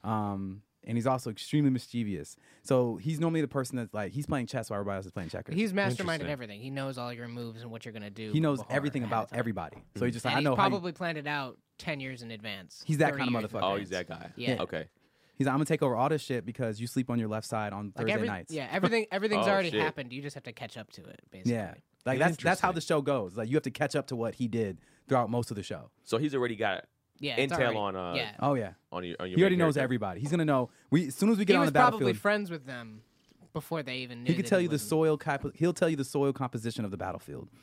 Um, and he's also extremely mischievous. So he's normally the person that's like he's playing chess while everybody else is playing checkers. He's masterminded Interesting. everything. He knows all your moves and what you're gonna do. he knows before- everything ahead of about time. everybody. So he's just like And I know he's how you- probably planned it out ten years in advance. He's that thirty kind of years in motherfucker. oh, advance. he's that guy. Yeah. Okay. he's like, I'm gonna take over all this shit because you sleep on your left side on Like Thursday every, nights. Yeah, everything everything's Oh, already shit. happened. You just have to catch up to it, basically. Yeah. Like that's that's how Interesting. the show goes. Like you have to catch up to what he did throughout most of the show. So he's already got Yeah, it's intel already- on uh yeah. Oh yeah. on your on your He already main knows character. everybody. He's gonna know. We as soon as we get He on was the probably battlefield, friends with them before they even knew. he could that tell you the wasn't- soil. Comp- he'll tell you the soil composition of the battlefield.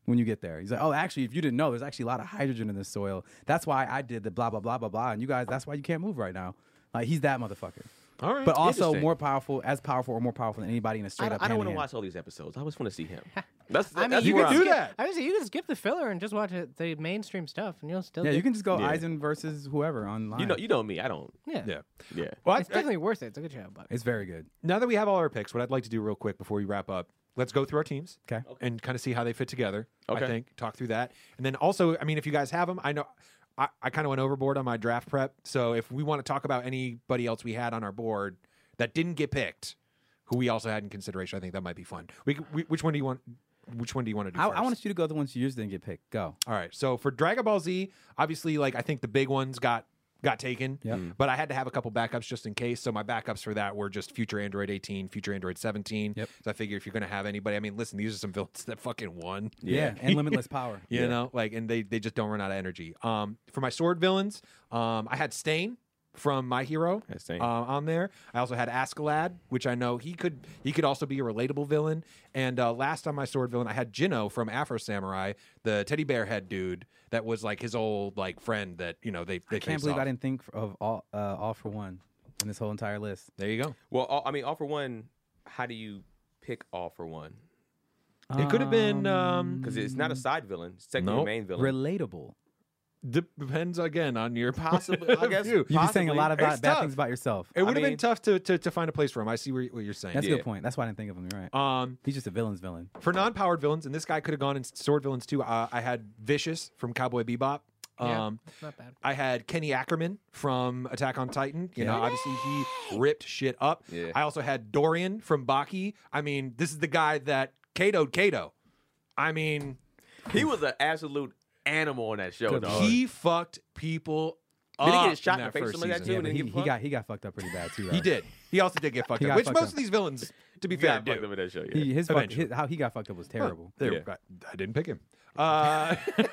when you get there. He's like, oh, actually, if you didn't know, there's actually a lot of hydrogen in this soil. That's why I did the blah blah blah blah blah. And you guys, that's why you can't move right now. Like he's that motherfucker. All right. But also Interesting. more powerful, as powerful or more powerful than anybody in a I straight don't, up. I don't want want to watch all these episodes. I just want to see him. That's, I mean, that's you where can I'm- do skip, that. I was say you can skip the filler and just watch it, the mainstream stuff, and you'll still. Yeah, get, you can just go Yeah. Eisen versus whoever online. You know, you know me. I don't. Yeah, Yeah. Yeah. Well, I- it's definitely worth it. It's a good show, but it's very good. now that we have all our picks, what I'd like to do real quick before we wrap up, let's go through our teams. Okay. And kind of see how they fit together. Okay. I think talk through that, and then also, I mean, if you guys have them, I know I, I kind of went overboard on my draft prep. So if we want to talk about anybody else we had on our board that didn't get picked, who we also had in consideration, I think that might be fun. We, c- we which one do you want? Which one do you want to do? I, first? I want you to go the ones yours didn't get picked. Go. All right. So for Dragon Ball Z, obviously, like I think the big ones got got taken. Yep. Mm. But I had to have a couple backups just in case. So my backups for that were just Future Android eighteen, Future Android seventeen. Yep. So I figure if you're gonna have anybody, I mean, listen, these are some villains that fucking won. Yeah, and limitless power. You Yeah. know, like, and they they just don't run out of energy. Um, for my sword villains, um, I had Stain from My Hero Yeah, Stain. uh, on there. I also had Askeladd, which I know he could he could also be a relatable villain. And uh, last on my sword villain, I had Jinno from Afro Samurai, the teddy bear head dude that was like his old like friend that you know they they I can't face believe off. I didn't think of all uh, all for one in this whole entire list. There you go. Well, all, I mean, all for one. How do you pick all for one? It could have been um, Because it's not a side villain. It's technically Nope. a main villain. relatable. depends again on your Possibly, I guess. view. You'd be saying a lot of It's bad, bad tough. things about yourself. It would have mean- been tough to, to to find a place for him. I see what, what you're saying. That's a Yeah. good point. That's why I didn't think of him. You're right. Um, He's just a villain's villain. For non-powered villains, and this guy could have gone in sword villains too. Uh, I had Vicious from Cowboy Bebop. yeah, Um, it's not bad. I had Kenny Ackerman from Attack on Titan. You know, Yeah. obviously he ripped shit up. Yeah. I also had Dorian from Baki. I mean, this is the guy that Kato'd Kato. I mean, He was an absolute animal on that show, Good dog. lord. he fucked people Did he up get shot in that the face or first something like that season. too? Yeah, and but then he, get he fucked? got he got fucked up pretty bad too. He though. did. He also did get fucked He up, got which fucked most up. of these villains, to be He fair, got fucked do. up in that show. Yeah. He, his, fuck, Eventually. his how he got fucked up was terrible. There, Yeah. I, I didn't pick him. Uh,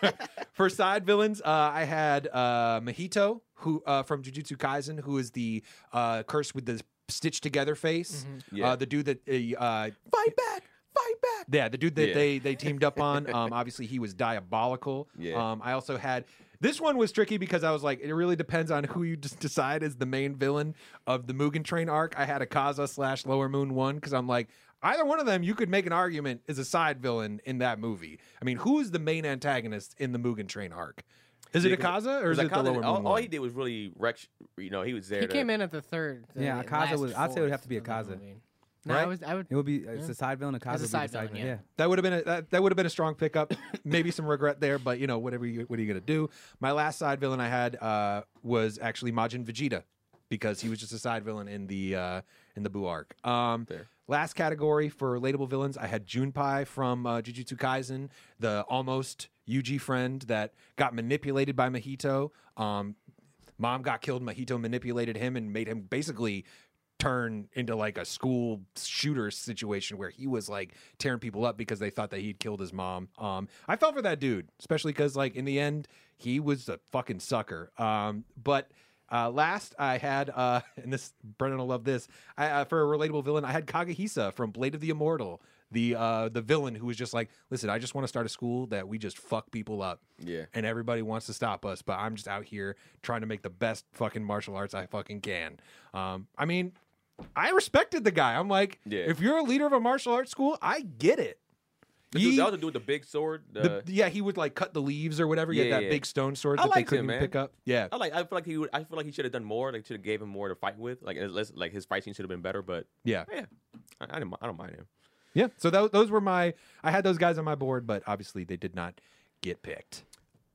for side villains, uh, I had uh, Mahito, who uh, from Jujutsu Kaisen, who is the uh, curse with the stitched together face. Yeah. Uh, the dude that uh, uh, fight back, fight back. Yeah, the dude that Yeah. they they teamed up on. Um, obviously, he was diabolical. Yeah. Um, I also had. This one was tricky because I was like, it really depends on who you just decide is the main villain of the Mugen Train arc. I had Akaza slash Lower Moon one because I'm like, either one of them, you could make an argument is a side villain in that movie. I mean, who is the main antagonist in the Mugen Train arc? Is it Yeah, 'cause- Akaza or is Because it the Akaza- Lower Moon all, all one? he did was really wreck. sh- You know, he was there. He to, came in at the third. the Yeah, Akaza last was- I'd say it would have to be fourth of the Akaza. movie. No, Right? I was. I would. It would be it's a side villain. Akaza As a would be side the side villain, villain. yeah. That would have been a that, that would have been a strong pickup. Maybe some regret there, but you know, whatever you what are you gonna do? My last side villain I had uh, was actually Majin Vegeta because he was just a side villain in the uh, in the Buu arc. Um, Fair. last category for relatable villains, I had Junpei from uh, Jujutsu Kaisen, the almost Yuji friend that got manipulated by Mahito. Um, Mom got killed. Mahito manipulated him and made him basically turn into like a school shooter situation where he was like tearing people up because they thought that he'd killed his mom. Um, I felt for that dude, especially because like in the end he was a fucking sucker. Um, but uh, last I had, uh, and this Brennan will love this. I, uh, for a relatable villain, I had Kagehisa from Blade of the Immortal. The uh, the villain who was just like, listen, I just want to start a school that we just fuck people up. Yeah. And everybody wants to stop us, but I'm just out here trying to make the best fucking martial arts I fucking can. Um, I mean, I respected the guy. I'm like, Yeah. if you're a leader of a martial arts school, I get it. The He- dude, that was the dude with the big sword. The, the- yeah, he would like cut the leaves or whatever. He had Yeah, that yeah. big stone sword I that they liked him, couldn't man. pick up. Yeah. I like. I feel like he. Would, I feel like he should have done more. Like should have gave him more to fight with. Like unless, like his fight scene should have been better. But Yeah. yeah, I, I, didn't, I don't mind him. Yeah. So those, those were my, I had those guys on my board, but obviously they did not get picked.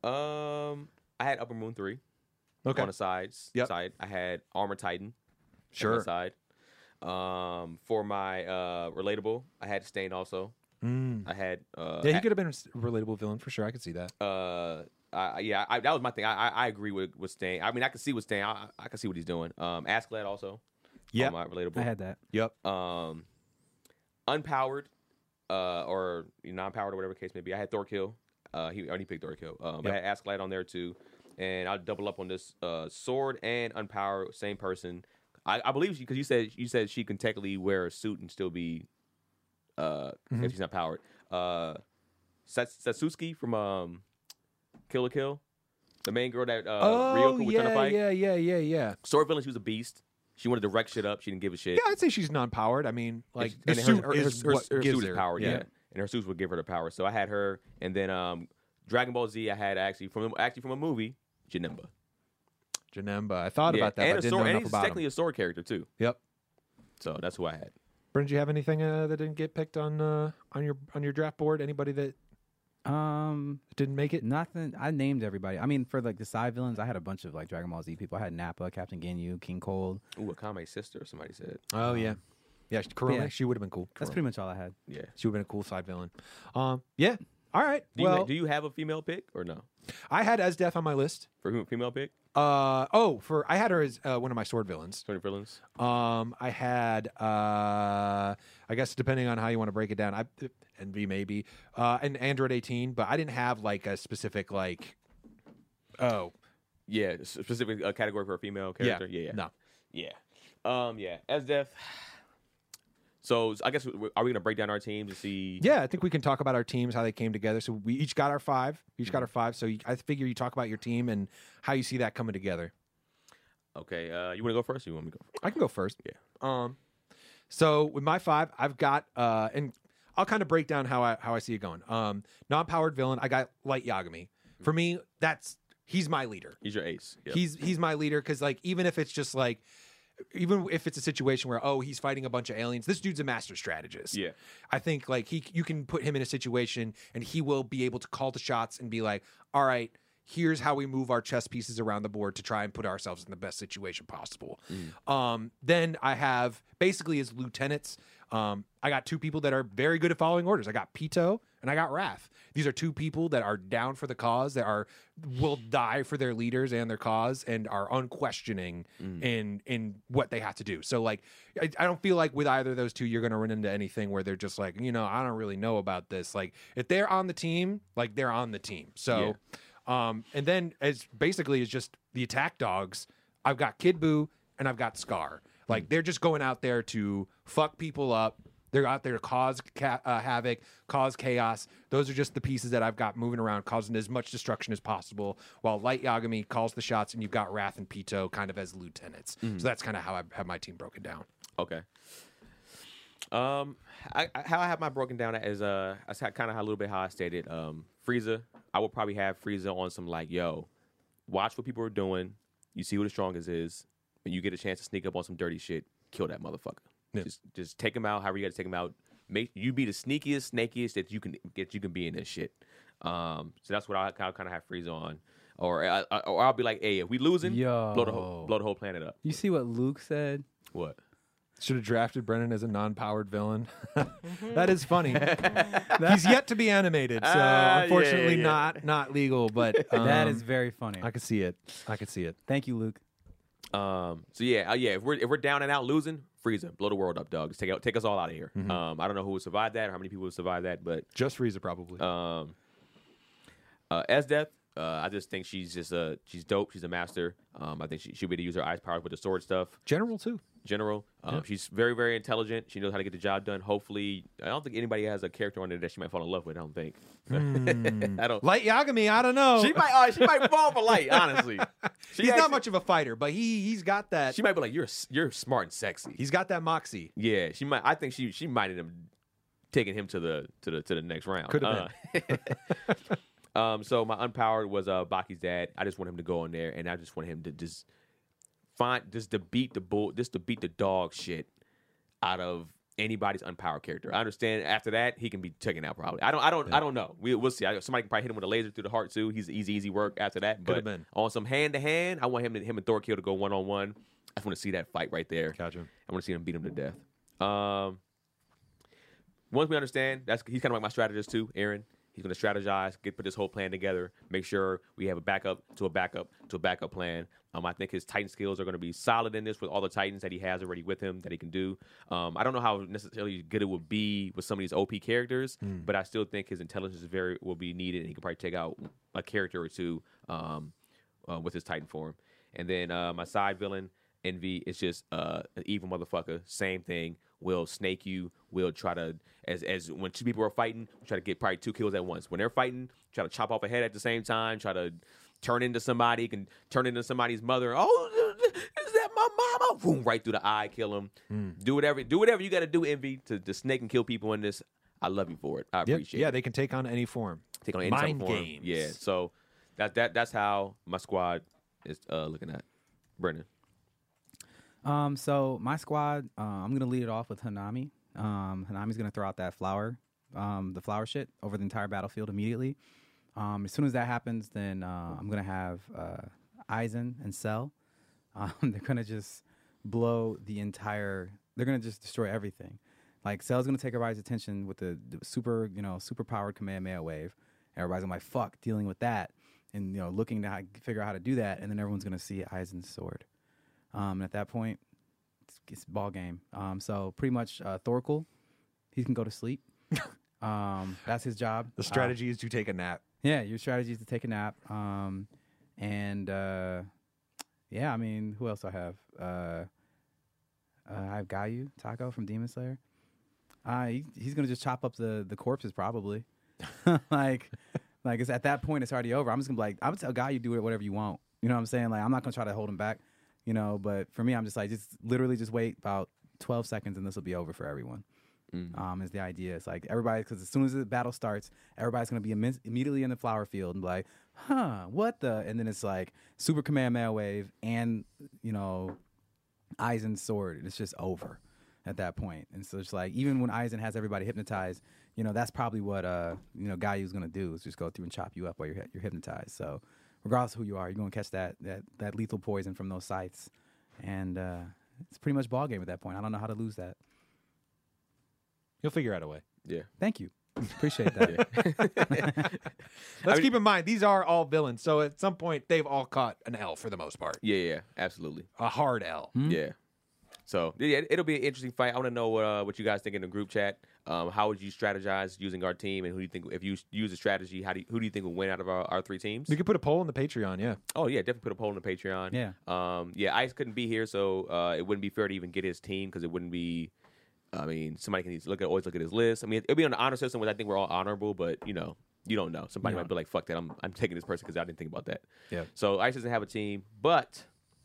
Um, I had Upper Moon three. Okay. On the sides. Yep. Side. I had Armor Titan. On Sure. the side. Um, for my uh relatable, I had Stain also. Mm. I had uh. Yeah, he a- could have been a s- relatable villain for sure. I could see that. Uh, I, yeah, I, that was my thing. I, I, I agree with with Stain. I mean, I can see what Stain. I, I can see what he's doing. Um, Askeladd also. Yep. on my relatable. I had that. Yep. um, unpowered, uh, or non-powered or whatever the case may be. I had Thorkill. Uh, he already picked Thorkill. Um, but I Yep. had Askeladd on there too, and I'll double up on this uh, sword and unpowered, same person. I, I believe because you said you said she can technically wear a suit and still be, uh, Mhm. if she's not powered. Uh, Sats- Satsuki from um, Kill la Kill, the main girl that uh, oh Ryoko was trying to yeah, fight. yeah, yeah, yeah, yeah. Sword villain, she was a beast. She wanted to wreck shit up. She didn't give a shit. Yeah, I'd say she's non-powered. I mean, like and the her, suit her, her, is her, what her gives suit her is powered, yeah. yeah. and her suits would give her the power. So I had her, and then um, Dragon Ball Z. I had actually from actually from a movie, Janemba. Janemba. I thought Yeah, about that. and But I a didn't sword, know and enough he's about technically him. a sword character too. Yep. So that's who I had. Brent, did you have anything uh, that didn't get picked on uh, on your on your draft board? Anybody that Um, didn't make it? nothing. I named everybody. I mean, for like the side villains, I had a bunch of like Dragon Ball Z people. I had Nappa, Captain Ginyu, King Cold. Ooh, Akame's sister. Somebody said. Oh yeah, yeah. Kurome, yeah. she would have been cool. That's pretty much all I had. Yeah. She would have been a cool side villain. Um, yeah. All right. Do you well, do you have a female pick or no? I had as Death on my list. For who female pick? Uh oh, for I had her as uh, one of my sword villains. Tony villains. Um, I had uh, I guess depending on how you want to break it down, I Envy maybe, uh, and Android eighteen, but I didn't have like a specific like, oh Yeah, a specific uh, category for a female character. Yeah, yeah, no, yeah. Um, yeah. As Def. So I guess we- are we gonna break down our team to see? yeah, I think we can talk about our teams, how they came together. So we each got our five, we each got our five. So you, I figure you talk about your team and how you see that coming together. Okay. Uh, you want to go first? Or you want me to go first? I can go first. Yeah. Um, so with my five, I've got uh, and I'll kind of break down how I how I see it going. Um, non-powered villain, I got Light Yagami. For me, that's he's my leader. He's your ace. Yep. He's he's my leader because like even if it's just like even if it's a situation where oh he's fighting a bunch of aliens, this dude's a master strategist. Yeah. I think like he you can put him in a situation and he will be able to call the shots and be like, all right, here's how we move our chess pieces around the board to try and put ourselves in the best situation possible. Mm. Um, then I have basically as lieutenants. Um, I got two people that are very good at following orders. I got Pito and I got Wrath. These are two people that are down for the cause, that are will die for their leaders and their cause, and are unquestioning Mm. in in what they have to do. So like, I, I don't feel like with either of those two, you're going to run into anything where they're just like, you know, I don't really know about this. Like if they're on the team, like they're on the team. So, um, and then as basically as just the attack dogs, I've got Kid Buu and I've got Scar. Like they're just going out there to fuck people up. They're out there to cause ca- uh, havoc, cause chaos. Those are just the pieces that I've got moving around, causing as much destruction as possible. While Light Yagami calls the shots, and you've got Wrath and Pito kind of as lieutenants. So that's kind of how I have my team broken down. Okay. Um, I, I, how I have my broken down is uh, I kind of a little bit how I stated. Um, Frieza, I would probably have Frieza on some like, yo, watch what people are doing. You see who the strongest is. When you get a chance to sneak up on some dirty shit, kill that motherfucker. Yeah. Just, just take him out. However you got to take him out. Make you be the sneakiest, snakiest that you can get. You can be in this shit. Um, so that's what I kind of kind of have Frieza on, or I, I, or I'll be like, hey, if we losing, Yo. blow the whole blow the whole planet up. You see what Luke said? What? Should have drafted Brennan as a non-powered villain. That is funny. He's yet to be animated, so Ah, unfortunately yeah, yeah. not not legal. But um, That is very funny. I could see it. I could see it. Thank you, Luke. Um. So yeah, uh, yeah. If we're if we're down and out losing, Frieza, blow the world up, dog. Just take out, take us all out of here. Mm-hmm. Um. I don't know who would survive that or how many people would survive that, but Just Frieza, probably. um. Uh, as Death, uh, I just think she's just uh she's dope. She's a master. Um. I think she she'll be able to use her ice powers with the sword stuff. General too. General. Um. Yeah. She's very very intelligent. She knows how to get the job done. Hopefully, I don't think anybody has a character on there that she might fall in love with. I don't think. I don't. Light Yagami, I don't know. She might. Uh, she might fall for Light. Honestly, she He's actually- not much of a fighter, but he he's got that. She might be like, you're you're smart and sexy. He's got that moxie. Yeah, she might. I think she she might have taken him to the to the to the next round. Could have been. um. So my unpowered was uh Baki's dad. I just want him to go in there, and I just want him to just find just to beat the bull, just to beat the dog shit out of anybody's unpowered character. I understand after that he can be taken out probably. I don't. I don't. Yeah. I don't know. We we'll see. I, somebody can probably hit him with a laser through the heart too. He's easy easy work after that. Could have But been. on some hand to hand, I want him to him and Thorkill to go one on one. I just want to see that fight right there. Gotcha. I want to see him beat him to death. Um, once we understand, that's he's kind of like my strategist too, Aaron. He's going to strategize, get put this whole plan together, make sure we have a backup to a backup to a backup plan. Um, I think his Titan skills are going to be solid in this with all the Titans that he has already with him that he can do. Um, I don't know how necessarily good it would be with some of these O P characters, Mm. but I still think his intelligence is very will be needed, and he can probably take out a character or two um, uh, with his Titan form. And then uh, my side villain, Envy, is just uh, an evil motherfucker. Same thing. will snake you, will try to as as when two people are fighting, try to get probably two kills at once. When they're fighting, try to chop off a head at the same time, try to turn into somebody, can turn into somebody's mother. Oh, is that my mama? Boom, right through the eye, kill him. Mm. Do whatever, do whatever you got to do, Envy, to, to snake and kill people in this. I love you for it. I Yep. appreciate Yeah, it. they can take on any form. Take on any Mind type of form. games. Yeah, so that that that's how my squad is uh, looking at. Brennan. Um, so my squad, uh, I'm gonna lead it off with Hanami. Um, Hanami's gonna throw out that flower, um, the flower shit over the entire battlefield immediately. Um, as soon as that happens, then uh, I'm gonna have uh, Aizen and Cell. Um, they're gonna just blow the entire. They're gonna just destroy everything. Like Cell's gonna take everybody's attention with the, the super, you know, super powered Kamehameha wave. Everybody's gonna be like, "Fuck," dealing with that, and you know, looking to how, figure out how to do that, and then everyone's gonna see Aizen's sword. Um, and at that point, it's, it's ball game. Um, so pretty much uh, Thorkel, he can go to sleep. um, that's his job. The strategy is to take a nap. Uh, yeah, your strategy is to take a nap. Um, and uh, yeah, I mean, who else I have? Uh, uh, I have Gayu Taco from Demon Slayer. Uh, he, he's gonna just chop up the the corpses probably. like, like it's at that point it's already over. I'm just gonna be like, I'm gonna tell Gayu do whatever you want. You know what I'm saying? Like, I'm not gonna try to hold him back. You know, but for me, I'm just like, just literally just wait about twelve seconds and this will be over for everyone. Mm-hmm. Um, is the idea. It's like everybody, because as soon as the battle starts, everybody's going to be imme- immediately in the flower field and be like, huh, what the? And then it's like Super Kamehameha Wave and, you know, Aizen's sword. It's just over at that point. And so it's like, even when Aizen has everybody hypnotized, you know, that's probably what, uh, you know, Gaiu's going to do is just go through and chop you up while you're, you're hypnotized. So, regardless of who you are, you're going to catch that, that that lethal poison from those sites. And uh, it's pretty much ball game at that point. I don't know how to lose that. You'll figure out a way. Yeah. Thank you. Appreciate that. Let's mean- keep in mind, these are all villains. So at some point, they've all caught an L for the most part. Yeah, yeah, absolutely. A hard L. Hmm? Yeah. So yeah, it'll be an interesting fight. I want to know uh, what you guys think in the group chat. Um, how would you strategize using our team, and who do you think if you use a strategy? How do you, who do you think will win out of our, our three teams? We could put a poll on the Patreon, yeah. Oh yeah, definitely put a poll on the Patreon. Yeah. Um, yeah, Ice couldn't be here, so uh, it wouldn't be fair to even get his team because it wouldn't be. I mean, somebody can look at always look at his list. I mean, it'll be on the honor system, which I think we're all honorable, but you know, you don't know. Somebody Yeah. might be like, "Fuck that! I'm I'm taking this person because I didn't think about that." Yeah. So Ice doesn't have a team, but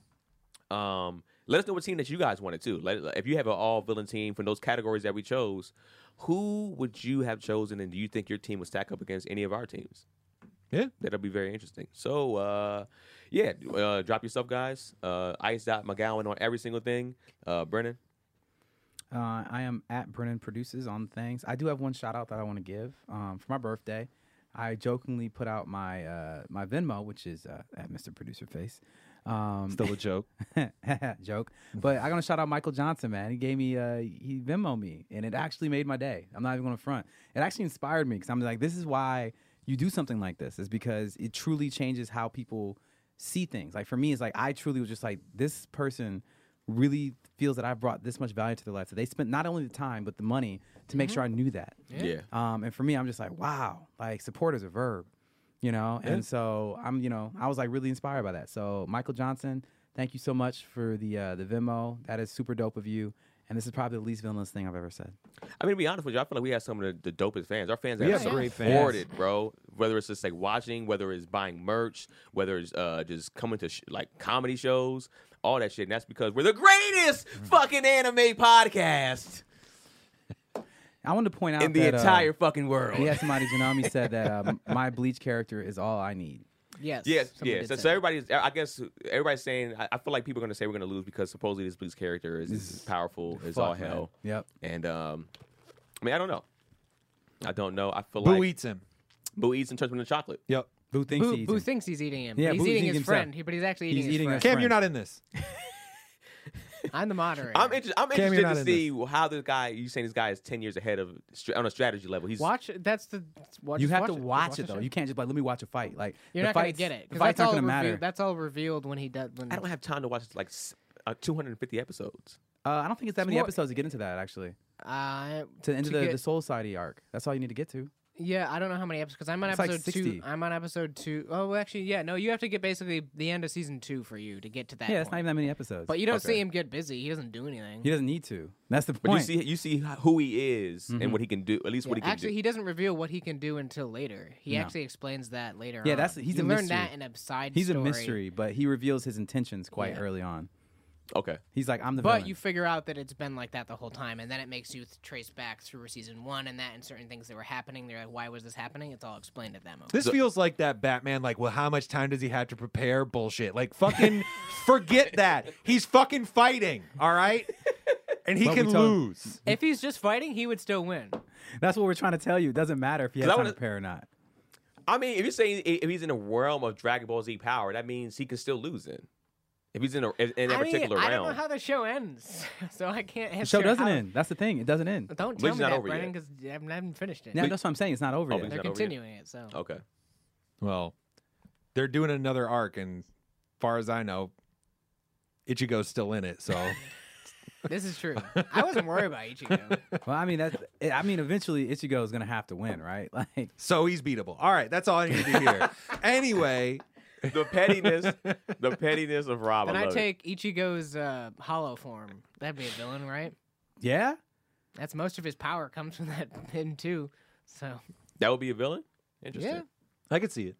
um, let us know what team that you guys wanted too. Let, if you have an all villain team from those categories that we chose, who would you have chosen, and do you think your team would stack up against any of our teams? Yeah. That'll be very interesting. So, uh, yeah, uh, drop your stuff, guys. Uh, Ice.McGowan on every single thing. Uh, Brennan. Uh, I am at Brennan Produces on things. I do have one shout out that I want to give. Um, for my birthday, I jokingly put out my uh, my Venmo, which is uh, at Mister Producer Face. Um, Still a joke. joke. But I'm gonna shout out Michael Johnson, man. He gave me, uh, he Venmo me, and it actually made my day. I'm not even gonna front. It actually inspired me because I'm like, this is why you do something like this, is because it truly changes how people see things. Like for me, it's like I truly was just like, this person really feels that I've brought this much value to their life. So they spent not only the time but the money to make sure I knew that. Yeah. Um, and for me, I'm just like, wow, like support is a verb, you know? Yeah. And so I'm, you know, I was like really inspired by that. So Michael Johnson, thank you so much for the uh, the Venmo. That is super dope of you. And this is probably the least villainous thing I've ever said. I mean, to be honest with you, I feel like we have some of the, the dopest fans. Our fans We have have so great fans. supported, bro. Whether it's just like watching, whether it's buying merch, whether it's uh, just coming to sh- like comedy shows, all that shit. And that's because we're the greatest fucking anime podcast I wanted to point out in the that, uh, entire fucking world. we had somebody, Janami said that um, my Bleach character is all I need. Yes. Yes, somebody yeah. did So, say so that. everybody's, I guess, everybody's saying. I, I feel like people are gonna say we're gonna lose because supposedly this Bleach character is, is powerful, is all Fuck, man. hell, Yep. and um, I mean, I don't know. I don't know. I feel Boo like eats him. Boo eats and turns him into chocolate. Yep. Boo thinks Boo, he eats Boo him. thinks he's eating him. Yeah, but he's Boo's eating eating his himself. friend, he- but he's actually He's eating his eating friend. his Cam, you're not in this. I'm the moderator. I'm interested. I'm Cam, interested you're to not in see how this guy. You saying this guy is ten years ahead of stra- on a strategy level. He's Watch. That's the. Watch, You just have watch to it. Just watch watch it the though. show. You can't just be like, let me watch a fight. Like You're the not gonna fights- get it The because fights that's all aren't gonna revealed. matter. That's all revealed when he does. When I don't have time to watch like s- uh, two hundred fifty episodes. Uh, I don't think it's that It's many more- episodes to get into that actually. uh, To into To the, get- the Soul Society arc. That's all you need to get to. Yeah, I don't know how many episodes because I'm on It's like episode sixty. two. I'm on episode two. Oh, well, actually, yeah, no, you have to get basically the end of season two for you to get to that. Yeah, it's not point. even that many episodes. But you don't Okay. see him get busy. He doesn't do anything. he doesn't need to. That's the But point. you see, you see who he is and what he can do. At least Yeah, what he can actually, do. he doesn't reveal what he can do until later. He No. actually explains that later. Yeah, on. that's- he's you a learn mystery. that in a side. He's story. a mystery, but he reveals his intentions quite Yeah. early on. Okay. He's like, I'm the But villain. you figure out that it's been like that the whole time, and then it makes you th- trace back through season one and that and certain things that were happening. They're like, why was this happening? It's all explained at that moment. This feels like that Batman, like, well, how much time does he have to prepare bullshit? Like, fucking forget that. He's fucking fighting, all right? And he But we can told- lose. If he's just fighting, he would still win. That's what we're trying to tell you. It doesn't matter if he has 'Cause I time wanna- to prepare or not. I mean, if you're saying if he's in the realm of Dragon Ball Z power, that means he can still lose it. If he's in a in, in that I mean, particular I realm. don't know how the show ends, so I can't. The show doesn't end. That's the thing. It doesn't end. Don't But tell it's me not that, over Brennan, yet. because I haven't, I haven't finished it. Yeah, that's what I'm saying. It's not over Oh, yet. it's They're not over yet? continuing it, so Okay. Well, they're doing another arc, and as far as I know, Ichigo's still in it, so. this is true. I wasn't worried about Ichigo. Well, I mean, that's. I mean, eventually Ichigo is gonna have to win, right? Like, So he's beatable. All right, that's all I need to hear. Anyway, The pettiness, the pettiness of Rob. Then I I love it. take Ichigo's uh, hollow form. That'd be a villain, right? yeah. That's most of his power comes from that pin too. So That would be a villain. Interesting. yeah, I could see it.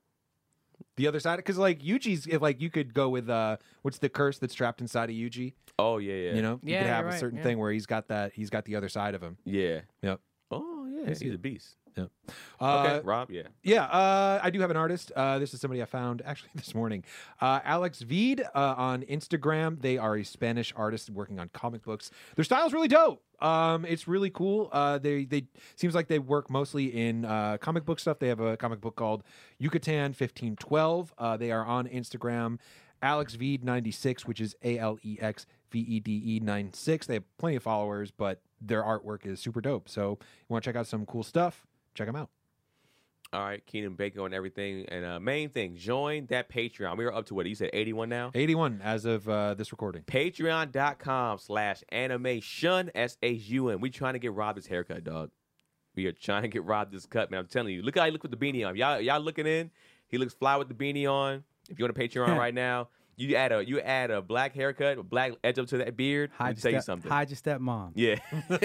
The other side, because like Yuji's, if like you could go with uh, what's the curse that's trapped inside of Yuji? Oh yeah, yeah. You know, you Yeah, could have you're a right, certain yeah. thing where he's got that, he's got the other side of him. Yeah. Yep. Oh yeah. He's a beast. Yep. Okay, Uh, Rob. Yeah. Yeah, uh, I do have an artist. Uh, this is somebody I found actually this morning. Uh, Alex Vide uh, on Instagram. They are a Spanish artist working on comic books. Their style's really dope. Um, it's really cool. Uh, they they seems like they work mostly in uh, comic book stuff. They have a comic book called Yucatan fifteen twelve. Uh, they are on Instagram. Alex Vede ninety-six, which is A L E X V E D E ninety-six. They have plenty of followers, but their artwork is super dope. So you want to check out some cool stuff? Check them out. All right, Keenan Baker and everything. And uh, main thing, join that Patreon. We are up to what? You said eighty-one now? eighty-one as of uh, this recording. Patreon.com slash animation, S H U N. We trying to get Rob his haircut, dog. We are trying to get Rob this cut, man. I'm telling you. Look how he look with the beanie on. Y'all, y'all looking in. He looks fly with the beanie on. If you're on a Patreon right now, you add a you add a black haircut, a black edge up to that beard. Let me Hide tell your you step, something. hide your stepmom. Yeah.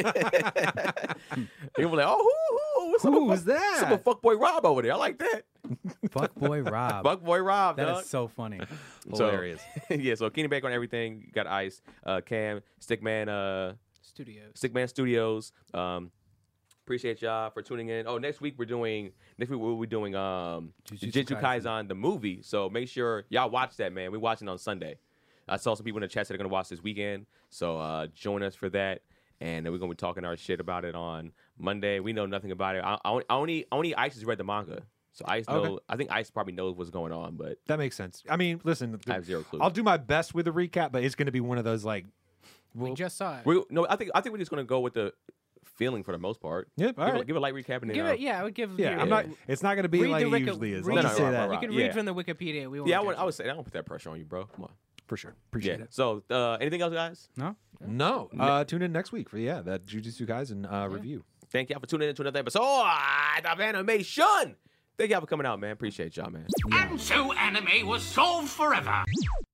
You'll be like, oh, who, who, what's up Who with was fuck- that? Some fuckboy Rob over there. I like that. Fuck boy Rob. Fuckboy Rob, That dog. is so funny. So- Hilarious. yeah, so Keenan Baker on everything. You got Ice, uh, Cam, Stickman, uh, studios. Stickman Studios. Um, appreciate y'all for tuning in. Oh, next week we're doing next week we'll be doing um Jujutsu Jujutsu Kaisen. Kaisen the movie. So make sure y'all watch that, man. We're watching on Sunday. I saw some people in the chat that are gonna watch this weekend. So uh, join us for that. And then we're gonna be talking our shit about it on Monday. We know nothing about it. I, I only only Ice has read the manga. So Ice Okay. know I think Ice probably knows what's going on, but That makes sense. I mean, listen, I have zero clue. I'll do my best with a recap, but it's going to be one of those like, We just saw it. we no, I think I think we're just gonna go with the feeling for the most part. yeah, all Give, a, right. give a light recap and then Give uh, it, yeah, I would give. Yeah, you- I'm not. It's not going to be Read like the it Wiki- usually is. read Let the- me say right, that right, You right. can Yeah. read from the Wikipedia. We won't Yeah, I judge would, I you. would say I don't put that pressure on you, bro. Come on. for sure. Appreciate Yeah. it. So uh, anything else, guys? No? No, uh, tune in next week for yeah that Jujutsu Kaisen uh, review. Thank y'all for tuning in to another episode of Animation. Thank y'all for coming out, man. Appreciate y'all, man. And so anime was solved forever.